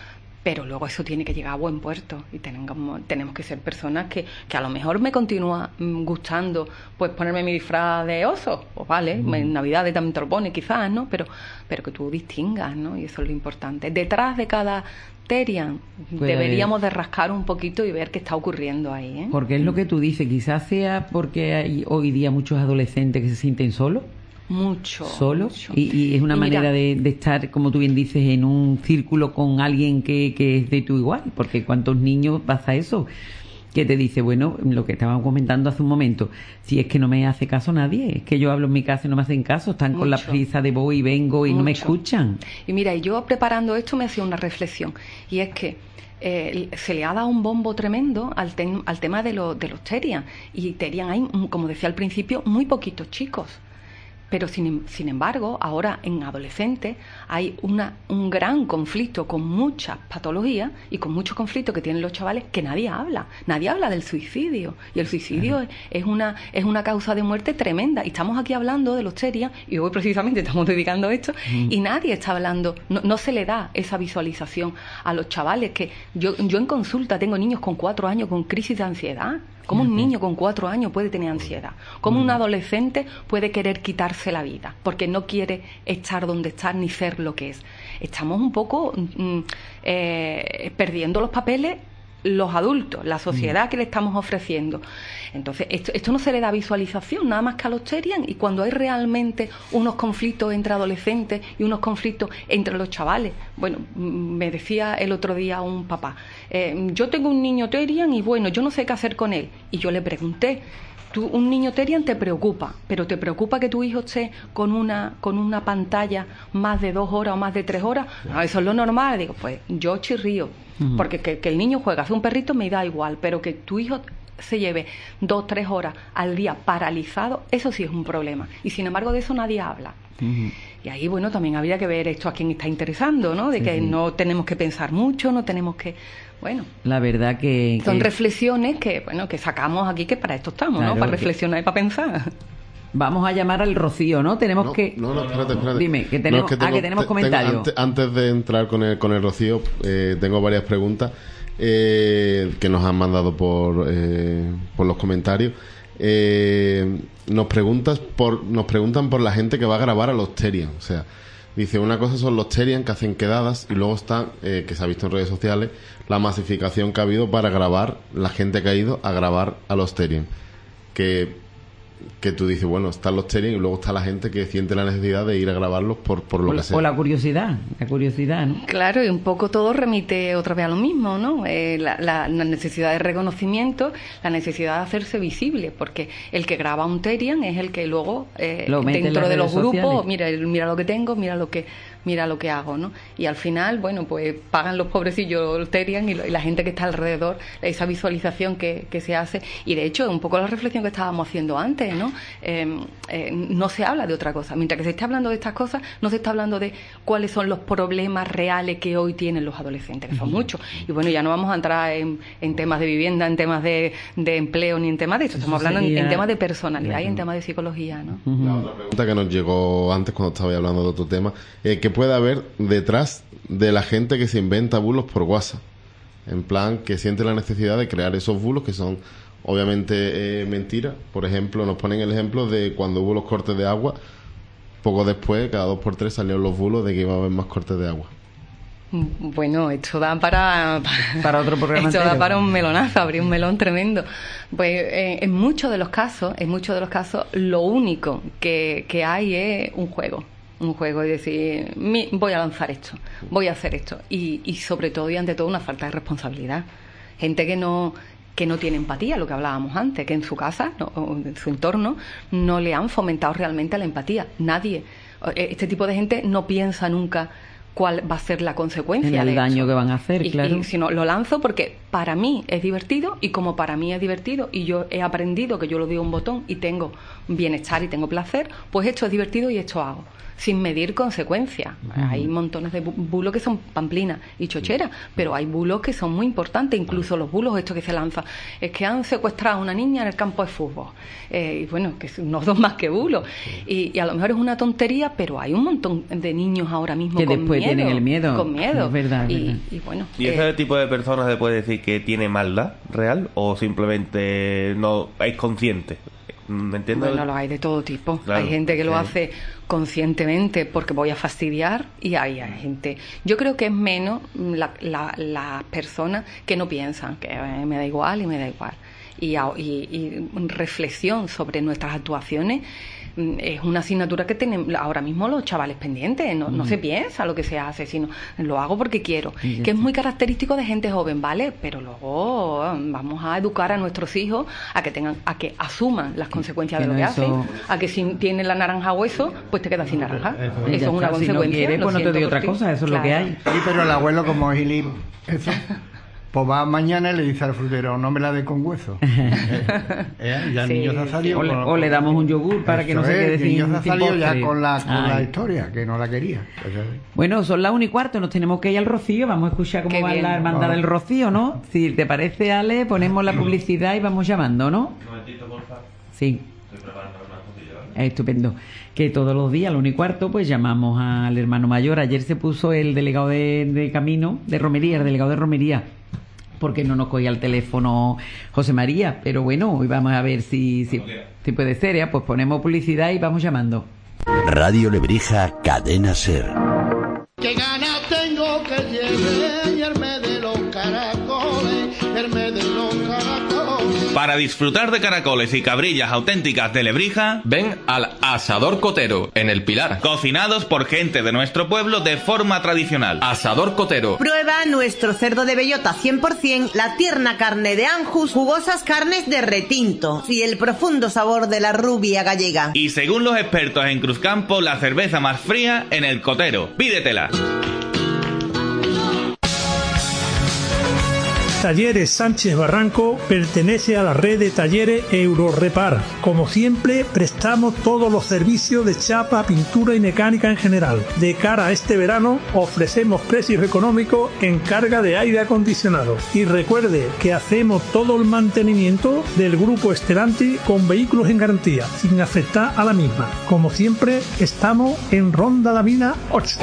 pero luego eso tiene que llegar a buen puerto y tenemos, tenemos que ser personas que, que a lo mejor me continúa gustando pues ponerme mi disfraz de oso, pues vale, mm. en Navidades también te lo pones quizás, ¿no? Pero, pero que tú distingas, ¿no? Y eso es lo importante. Detrás de cada Terian pues, deberíamos de rascar un poquito y ver qué está ocurriendo ahí, ¿eh? Porque es lo que tú dices, quizás sea porque hay hoy día muchos adolescentes que se sienten solos. Mucho. Solo. Mucho. Y, y es una y manera mira, de, de estar, como tú bien dices, en un círculo con alguien que, que es de tu igual. Porque ¿cuántos niños pasa eso? Que te dice, bueno, lo que estábamos comentando hace un momento, si es que no me hace caso nadie, es que yo hablo en mi casa y no me hacen caso, están mucho. Con la prisa de voy y vengo y mucho. No me escuchan. Y mira, yo preparando esto me hacía una reflexión. Y es que Eh, se le ha dado un bombo tremendo al, ten, al tema de, lo, de los Terian. Y Terian hay, como decía al principio, muy poquitos chicos. Pero sin, sin embargo, ahora en adolescentes hay una, un gran conflicto con muchas patologías y con muchos conflictos que tienen los chavales que nadie habla. Nadie habla del suicidio. Y el suicidio es, es, una, es una causa de muerte tremenda. Y estamos aquí hablando de los Terian, y hoy precisamente estamos dedicando a esto, mm. y nadie está hablando, no, no se le da esa visualización a los chavales. Que yo, yo en consulta tengo niños con cuatro años con crisis de ansiedad. ¿Cómo un niño con cuatro años puede tener ansiedad? ¿Cómo un adolescente puede querer quitarse la vida? Porque no quiere estar donde está ni ser lo que es. Estamos un poco mm, eh, perdiendo los papeles los adultos, la sociedad que le estamos ofreciendo. Entonces, esto, esto no se le da visualización nada más que a los Terian, y cuando hay realmente unos conflictos entre adolescentes y unos conflictos entre los chavales. Bueno, me decía el otro día un papá, eh, yo tengo un niño Terian y bueno, yo no sé qué hacer con él. Y yo le pregunté, tú, un niño Terian te preocupa, pero ¿te preocupa que tu hijo esté con una, con una pantalla más de dos horas o más de tres horas? No, eso es lo normal. Digo, pues yo chirrío. Porque que, que el niño juega, hace un perrito, me da igual, pero que tu hijo se lleve dos, tres horas al día paralizado, eso sí es un problema. Y sin embargo de eso nadie habla. Uh-huh. Y ahí, bueno, también habría que ver esto a quién está interesando, ¿no? De sí, que sí. no tenemos que pensar mucho, no tenemos que... Bueno, la verdad que... Son que... reflexiones que, bueno, que sacamos aquí, que para esto estamos, claro, ¿no? Para reflexionar que... y para pensar. Vamos a llamar al Rocío, ¿no? Tenemos no, que... No, no, espérate, espérate. Dime, que tenemos, no, es que tengo, ah, que tenemos te, comentarios. Antes, antes de entrar con el, con el Rocío, eh, tengo varias preguntas eh, que nos han mandado por, eh, por los comentarios. Eh, nos, preguntas por, nos preguntan por la gente que va a grabar a los Terian. O sea, dice, una cosa son los Terian que hacen quedadas y luego está, eh, que se ha visto en redes sociales, la masificación que ha habido para grabar, la gente que ha ido a grabar a los Terian. Que... que tú dices, bueno, están los Terian y luego está la gente que siente la necesidad de ir a grabarlos por, por lo o, que sea. O la curiosidad, la curiosidad, ¿no? Claro, y un poco todo remite otra vez a lo mismo, ¿no? Eh, la, la, la necesidad de reconocimiento, la necesidad de hacerse visible, porque el que graba un Terian es el que luego, eh, dentro de los grupos, mira, mira lo que tengo, mira lo que... mira lo que hago, ¿no? Y al final, bueno, pues pagan los pobrecillos los Terian y, lo, y la gente que está alrededor, esa visualización que, que se hace. Y de hecho, un poco la reflexión que estábamos haciendo antes, ¿no? Eh, eh, no se habla de otra cosa. Mientras que se esté hablando de estas cosas, no se está hablando de cuáles son los problemas reales que hoy tienen los adolescentes, que son muchos. Y bueno, ya no vamos a entrar en, en temas de vivienda, en temas de, de empleo, ni en temas de eso. Estamos hablando sería... en, en temas de personalidad uh-huh. y en temas de psicología, ¿no? Uh-huh. La otra pregunta que nos llegó antes, cuando estaba hablando de otro tema, eh, que puede haber detrás de la gente que se inventa bulos por WhatsApp, en plan que siente la necesidad de crear esos bulos que son obviamente eh, mentiras. Por ejemplo, nos ponen el ejemplo de cuando hubo los cortes de agua, poco después, cada dos por tres salieron los bulos de que iba a haber más cortes de agua. Bueno, esto da para para otro programa esto entero. Da para un melonazo, abrir un melón tremendo. Pues eh, en muchos de los casos, en muchos de los casos, lo único que, que hay es un juego. Un juego y decir, mi, voy a lanzar esto, voy a hacer esto. Y, y sobre todo y ante todo una falta de responsabilidad. Gente que no que no tiene empatía, lo que hablábamos antes, que en su casa no, o en su entorno no le han fomentado realmente la empatía. Nadie. Este tipo de gente no piensa nunca cuál va a ser la consecuencia en el de daño eso. Que van a hacer, y, claro. Y si no, lo lanzo porque para mí es divertido, y como para mí es divertido y yo he aprendido que yo lo doy a un botón y tengo bienestar y tengo placer, pues esto es divertido y esto hago. sin medir consecuencias. Uh-huh. Hay montones de bulos que son pamplinas y chocheras, pero hay bulos que son muy importantes, incluso los bulos estos que se lanzan. Es que han secuestrado a una niña en el campo de fútbol. Eh, y bueno, que no son más que bulos. Y, y a lo mejor es una tontería, pero hay un montón de niños ahora mismo que con después miedo. tienen el miedo. Con miedo. Es verdad, es y, verdad. y bueno. ¿Y ese eh, tipo de personas se puede decir que tiene maldad real o simplemente no es consciente? ¿Me entiendes? Bueno, lo hay de todo tipo. Claro, hay gente que lo sí. hace conscientemente porque voy a fastidiar y hay, hay gente... Yo creo que es menos las la, la personas que no piensan, que eh, me da igual y me da igual. Y, y, y reflexión sobre nuestras actuaciones es una asignatura que tienen ahora mismo los chavales pendientes. No, mm. no se piensa lo que se hace, sino lo hago porque quiero. Sí, que es muy característico de gente joven, ¿vale? Pero luego vamos a educar a nuestros hijos a que tengan, a que asuman las consecuencias que de lo no que eso... hacen. A que si tienes la naranja hueso, pues te quedas sin naranja. Eso, eso es una consecuencia. Si no quieres, pues no te doy otra cosa, eso claro. es lo que hay. Sí, pero el abuelo como Gilip, eso... Pues va mañana y le dice al frutero, no me la dé con hueso. eh, eh, ya el sí, niño se ha salido. O, le, o le damos un yogur para que no se quede es, sin. El niño se ha salido ya con, la, con Ay. la historia, que no la quería. Bueno, son las una y cuarto, nos tenemos que ir al Rocío. Vamos a escuchar cómo Qué va bien. la hermandad bueno. del Rocío, ¿no? Si te parece, Ale, ponemos la publicidad y vamos llamando, ¿no? Un momentito, por favor. Sí. Estoy preparando una cosilla, ¿vale? Estupendo. Que todos los días, a la una y cuarto, pues llamamos al hermano mayor. Ayer se puso el delegado de, de camino, de romería, el delegado de romería, porque no nos cogía el teléfono José María, pero bueno, hoy vamos a ver si, si, si puede ser, ¿eh? Pues ponemos publicidad y vamos llamando. Radio Lebrija, Cadena Ser. Qué ganas tengo que llevarme de los caracoles, verme de los caracoles. Para disfrutar de caracoles y cabrillas auténticas de Lebrija, ven al Asador Cotero, en El Pilar. Cocinados por gente de nuestro pueblo de forma tradicional. Asador Cotero. Prueba nuestro cerdo de bellota cien por ciento, la tierna carne de Anjus, jugosas carnes de retinto y el profundo sabor de la rubia gallega. Y según los expertos en Cruzcampo, la cerveza más fría en El Cotero. Pídetela. Talleres Sánchez Barranco pertenece a la red de talleres Eurorepar. Como siempre, prestamos todos los servicios de chapa, pintura y mecánica en general. De cara a este verano, ofrecemos precios económicos en carga de aire acondicionado. Y recuerde que hacemos todo el mantenimiento del grupo Stellantis con vehículos en garantía, sin afectar a la misma. Como siempre, estamos en Ronda Davina ocho.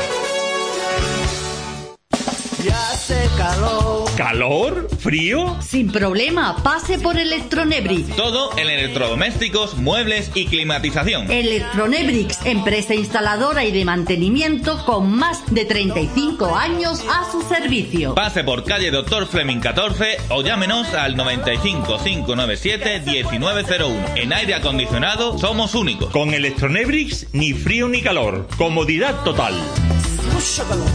Ya hace calor. ¿Calor? ¿Frío? Sin problema, pase por Electronebrix. Todo en electrodomésticos, muebles y climatización. Electronebrix, empresa instaladora y de mantenimiento con más de treinta y cinco años a su servicio. Pase por calle Doctor Fleming catorce o llámenos al noventa y cinco, cinco noventa y siete, diecinueve cero uno. En aire acondicionado somos únicos. Con Electronebrix, ni frío ni calor. Comodidad total. Mucho calor.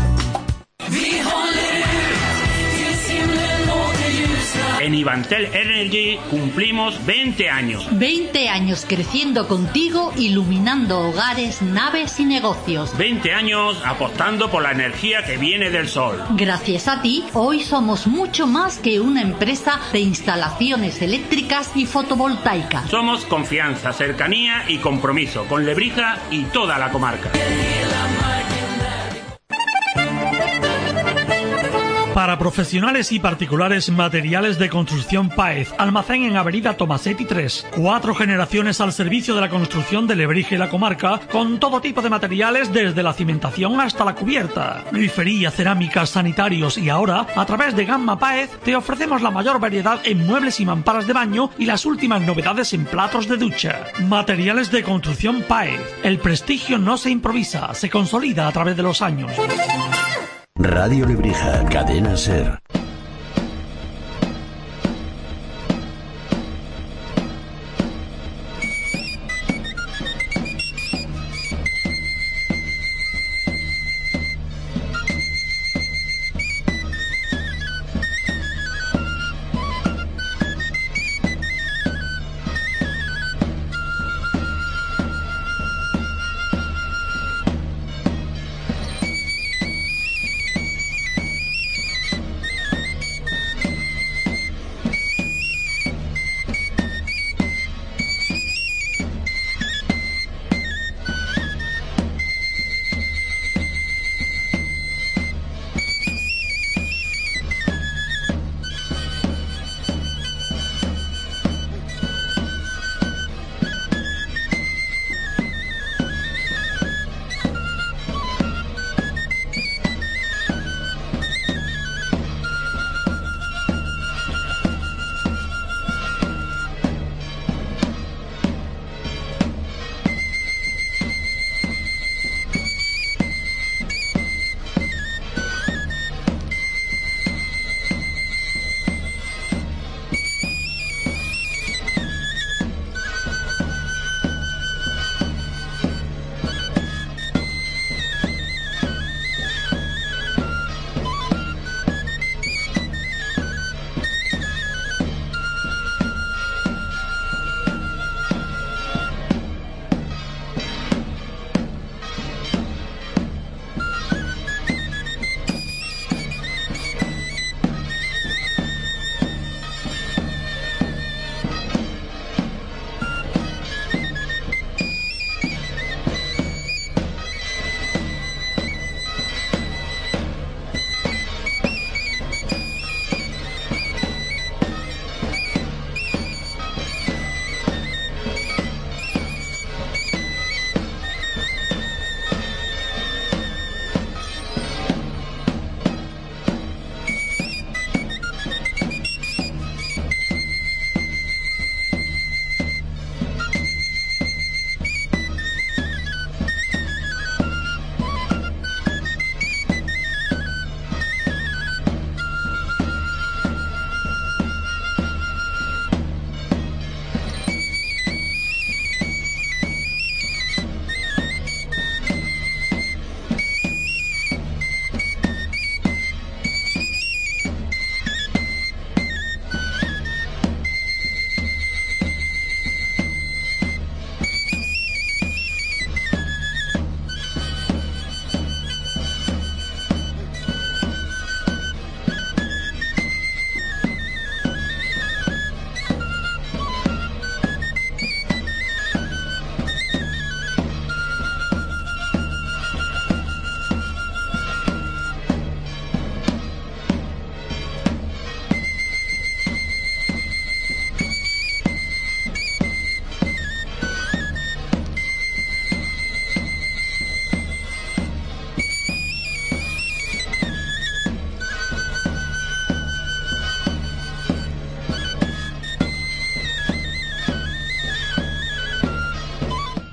En Ivantel Energy cumplimos veinte años. veinte años creciendo contigo, iluminando hogares, naves y negocios. veinte años apostando por la energía que viene del sol. Gracias a ti, hoy somos mucho más que una empresa de instalaciones eléctricas y fotovoltaicas. Somos confianza, cercanía y compromiso con Lebrija y toda la comarca. Para profesionales y particulares, materiales de construcción Páez. Almacén en Avenida Tomasetti tres. Cuatro generaciones al servicio de la construcción de Lebrija y la comarca, con todo tipo de materiales desde la cimentación hasta la cubierta. Grifería, cerámicas, sanitarios y ahora, a través de Gamma Páez, te ofrecemos la mayor variedad en muebles y mamparas de baño y las últimas novedades en platos de ducha. Materiales de construcción Páez. El prestigio no se improvisa, se consolida a través de los años. Radio Lebrija, Cadena Ser.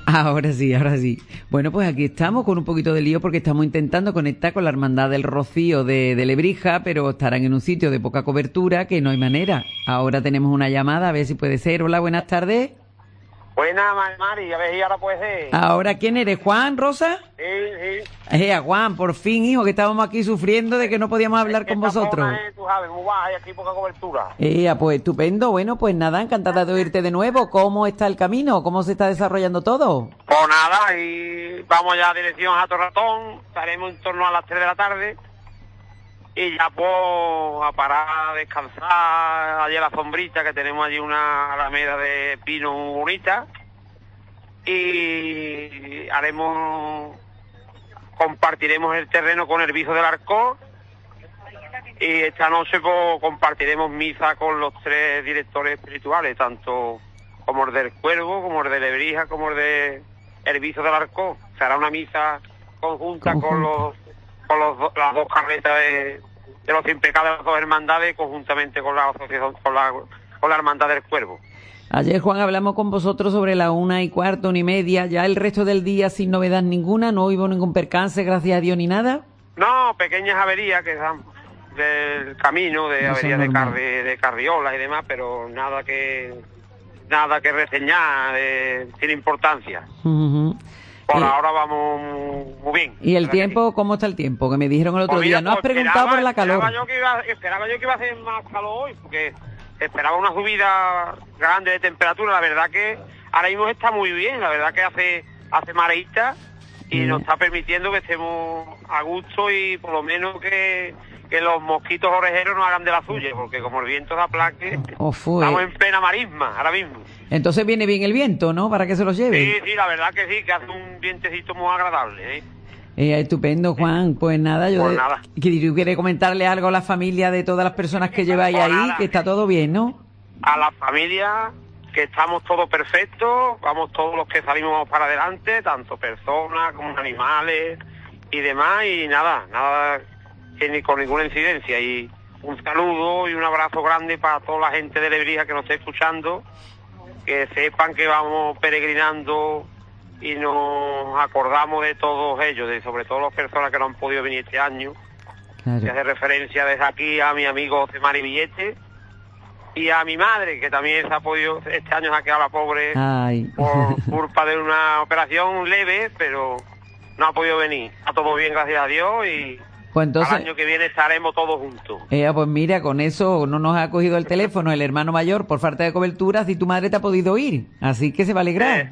Ahora sí, ahora sí. Bueno, pues aquí estamos con un poquito de lío porque estamos intentando conectar con la Hermandad del Rocío de, de Lebrija, pero estarán en un sitio de poca cobertura que no hay manera. Ahora tenemos una llamada, a ver si puede ser. Hola, buenas tardes. Buenas, Mari, a ver si ahora puede ser. Ahora, ¿quién eres? ¿Juan, Rosa? Sí, sí. Eh, Juan, por fin, hijo, que estábamos aquí sufriendo de que no podíamos hablar con vosotros. Es, tú sabes, muy baja y aquí poca cobertura. Eh, pues estupendo. Bueno, pues nada, encantada de oírte de nuevo. ¿Cómo está el camino? ¿Cómo se está desarrollando todo? Pues nada, y vamos ya a dirección a Torratón, estaremos en torno a las tres de la tarde. Y ya pues a parar a descansar allí a la sombrita, que tenemos allí una alameda de pino muy bonita. Y haremos, compartiremos el terreno con el Viso del Arcor. Y esta noche pues compartiremos misa con los tres directores espirituales, tanto como el del Cuervo, como el de Lebrija, como el de el Viso del Arcor. Será una misa conjunta Conjunto. con los con los, las dos carretas de, de los cien pecados de las dos hermandades, conjuntamente con la asociación, con la, con la hermandad del Cuervo. Ayer, Juan, hablamos con vosotros sobre la una y cuarto, una y media, ya el resto del día sin novedad ninguna, no hubo ningún percance, gracias a Dios, ni nada. No, pequeñas averías que dan del camino, de No averías de, son carri, de carriolas y demás, pero nada que nada que reseñar, de, sin importancia. Uh-huh. Por Eh, ahora vamos muy bien. ¿Y el tiempo? ¿Cómo está el tiempo? Que me dijeron el otro Pues mira, día. ¿No has pues preguntado esperaba- por la calor? Esperaba yo, que iba, esperaba yo que iba a hacer más calor hoy, porque esperaba una subida grande de temperatura. La verdad que ahora mismo está muy bien, la verdad que hace hace mareíta y nos está permitiendo que estemos a gusto y por lo menos que, que los mosquitos orejeros no hagan de la suya, porque como el viento da plaque, Oh, fue. estamos en plena marisma ahora mismo. Entonces viene bien el viento, ¿no? Para que se los lleve. Sí, sí, la verdad que sí, que hace un vientecito muy agradable, ¿eh? Eh, estupendo, Juan. Pues nada, yo Pues de- nada. que yo quiere comentarle algo a la familia de todas las personas que lleváis Pues ahí, nada. que está todo bien, ¿no? A la familia, que estamos todos perfectos, vamos todos los que salimos para adelante, tanto personas como animales y demás, y nada, nada que ni con ninguna incidencia. Y un saludo y un abrazo grande para toda la gente de Lebrija que nos esté escuchando, que sepan que vamos peregrinando y nos acordamos de todos ellos, de sobre todo las personas que no han podido venir este año. Claro. Que hace referencia desde aquí a mi amigo José Mari Villete y a mi madre, que también se ha podido, este año se ha quedado la pobre Ay. por culpa de una operación leve, pero no ha podido venir. Está todo bien, gracias a Dios, y Pues entonces, al año que viene estaremos todos juntos. eh, pues mira, con eso no nos ha cogido el teléfono el hermano mayor por falta de cobertura, si tu madre te ha podido oír. Así que se va a alegrar.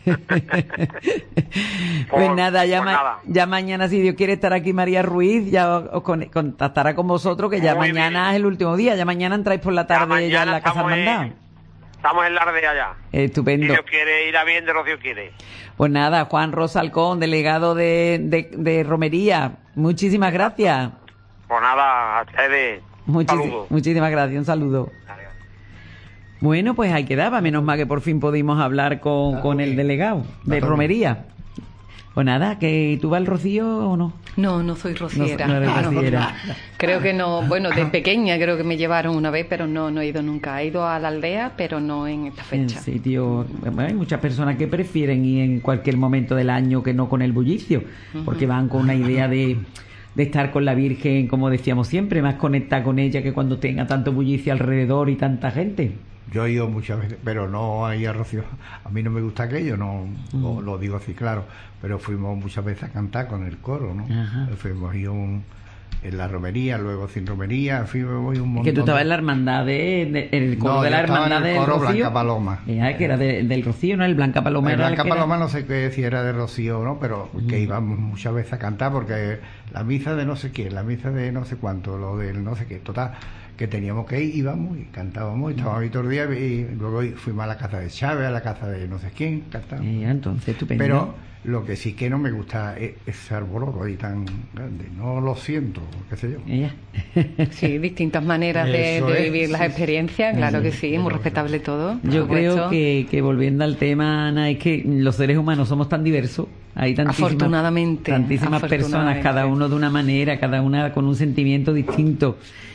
Pues nada, ya, pues ma- nada. ya mañana, si Dios quiere, estará aquí María Ruiz, ya os os con- contactará con vosotros, que ya Muy mañana es el último día, ya mañana entráis por la tarde ya, en la Casa estamos en- Hermandad. Estamos en la aldea ya. Si Estupendo. Dios quiere ir a bien de lo que Dios quiere. Pues nada, Juan Rosalcón, delegado de, de, de Romería, muchísimas gracias. Pues nada, a ustedes. Muchis- Saludos. muchísimas gracias, un saludo. Bueno, pues ahí quedaba, menos mal que por fin pudimos hablar con, con el delegado de Está Romería. Pues nada, que tú vas al Rocío o no. No, no soy rociera. No, no eres Ah, no. rociera. Creo que no, bueno, de pequeña creo que me llevaron una vez, pero no, no he ido nunca. He ido a la aldea, pero no en esta En fecha. sitio, bueno, hay muchas personas que prefieren ir en cualquier momento del año que no con el bullicio, porque van con una idea de, de estar con la Virgen, como decíamos siempre, más conectada con ella que cuando tenga tanto bullicio alrededor y tanta gente. Yo he ido muchas veces, pero no ahí a Rocío. A mí no me gusta aquello, no lo, lo digo así claro, pero fuimos muchas veces a cantar con el coro, ¿no? Ajá. Fuimos y un, en la romería, luego sin romería, en fin, voy un montón. Que tú estabas de- en la hermandad de, de- en el coro No, de la yo estaba en hermandad el del coro Rocío. Blanca Paloma. Ya, que era de- del Rocío, ¿no? El Blanca Paloma El era el Blanca que era- Paloma no sé qué si era de Rocío o no, pero que íbamos muchas veces a cantar porque la misa de no sé qué, la misa de no sé cuánto, lo del no sé qué, total, que teníamos que ir, íbamos y cantábamos y estábamos ahí todo el día y luego fuimos a la casa de Chávez, a la casa de no sé quién, cantábamos. Ya, entonces, estupendo. Pero lo que sí que no me gusta es ese arboloto ahí tan grande, no lo siento, qué sé yo. Sí, distintas maneras de, Eso de es, vivir sí, las sí. experiencias, claro Sí, que sí, muy respetable todo. por Yo creo supuesto. que, que volviendo al tema, Ana, es que los seres humanos somos tan diversos. Hay tantísimas, Afortunadamente, tantísimas personas, afortunadamente. cada uno de una manera, cada una con un sentimiento distinto.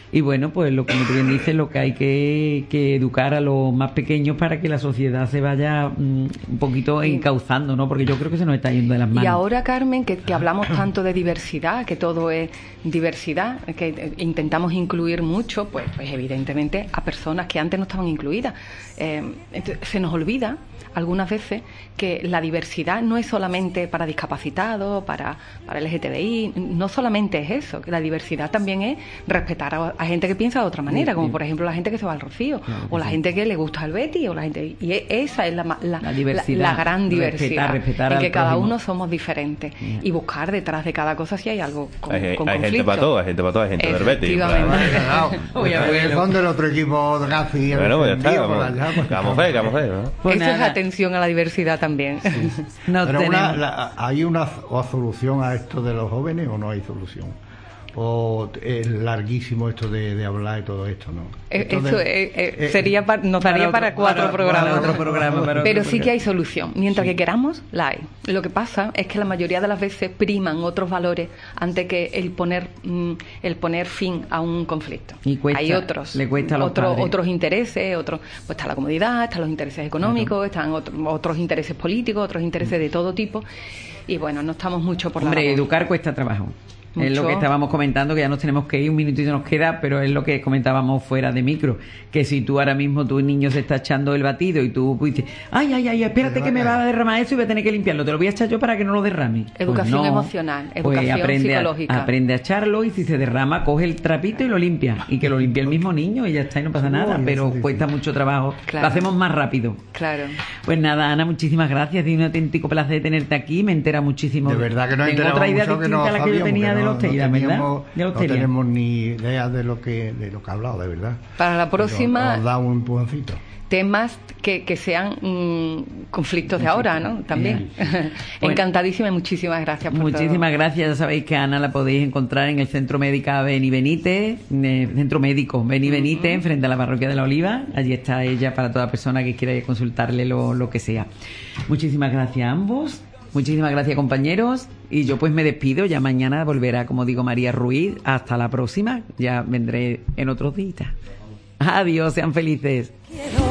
Y bueno, pues lo que me bien dice, lo que hay que, que educar a los más pequeños para que la sociedad se vaya mm, un poquito encauzando, ¿no? Porque yo creo que se nos está yendo de las manos. Y ahora, Carmen, que, que hablamos tanto de diversidad, que todo es diversidad, que intentamos incluir mucho, pues, pues evidentemente a personas que antes no estaban incluidas. Eh, entonces, se nos olvida algunas veces que la diversidad no es solamente para discapacitados, para, para L G T B I, no solamente es eso, que la diversidad también es respetar a, a gente que piensa de otra manera, como por ejemplo la gente que se va al Rocío, claro, o la sí. gente que le gusta el Betis, o la gente, y esa es la, la, la, diversidad, la, la gran diversidad, respetar, respetar en que cada prójimo. Uno somos diferentes, yeah. y buscar detrás de cada cosa si hay algo con, hay, con hay conflicto. Gente para todo, hay gente para todo, hay gente del Betis. Efectivamente. Son del otro equipo de Gafi. Bueno, pues ya está, vamos a ver, vamos a ver. Eso es atención a la diversidad también. Sí. No Pero una, la, ¿hay una solución a esto de los jóvenes o no hay solución? ¿O es larguísimo esto de, de hablar y todo esto, no? Esto Eso de, eh, eh, sería pa, nos daría para, para cuatro para, programas. Para otro programa para Pero otro sí programa. Que hay solución. Mientras sí. que queramos, la hay. Lo que pasa es que la mayoría de las veces priman otros valores antes que el poner mm, el poner fin a un conflicto. Y cuesta, hay otros. Le cuesta a los otro, padres. Otros intereses, otros, pues está la comodidad, están los intereses económicos, claro. están otro, otros intereses políticos, otros intereses mm. de todo tipo. Y bueno, no estamos mucho por la Hombre, labor. educar cuesta trabajo. Mucho. Es lo que estábamos comentando, que ya nos tenemos que ir, un minutito nos queda, pero es lo que comentábamos fuera de micro, que si tú ahora mismo tu niño se está echando el batido y tú dices, ay, ay, ay, espérate que me va a derramar eso y voy a tener que limpiarlo, te lo voy a echar yo para que no lo derrame. Educación pues no, emocional, educación pues aprende psicológica. A, aprende a echarlo y si se derrama, coge el trapito y lo limpia, y que lo limpie el mismo niño y ya está y no pasa nada, pero cuesta mucho trabajo, claro. Lo hacemos más rápido. Claro. Pues nada, Ana, muchísimas gracias, es un auténtico placer tenerte aquí, me entera muchísimo. De verdad que no tengo otra idea distinta no a la que yo tenía de los Teida, ¿verdad? No tenemos ni idea de lo que de lo que ha hablado, de verdad. Para la próxima nos da un empujoncito. Temas que, que sean mmm, conflictos de ahora, ¿no? También. Bueno, encantadísima y muchísimas gracias por Muchísimas todo. gracias. Ya sabéis que a Ana la podéis encontrar en el Centro Médico Beni Benítez, eh, Centro Médico Beni Benítez, uh-huh. frente a la Parroquia de la Oliva. Allí está ella para toda persona que quiera consultarle lo, lo que sea. Muchísimas gracias a ambos. Muchísimas gracias, compañeros. Y yo pues me despido. Ya mañana volverá, como digo, María Ruiz. Hasta la próxima. Ya vendré en otros días. Adiós, sean felices. Quiero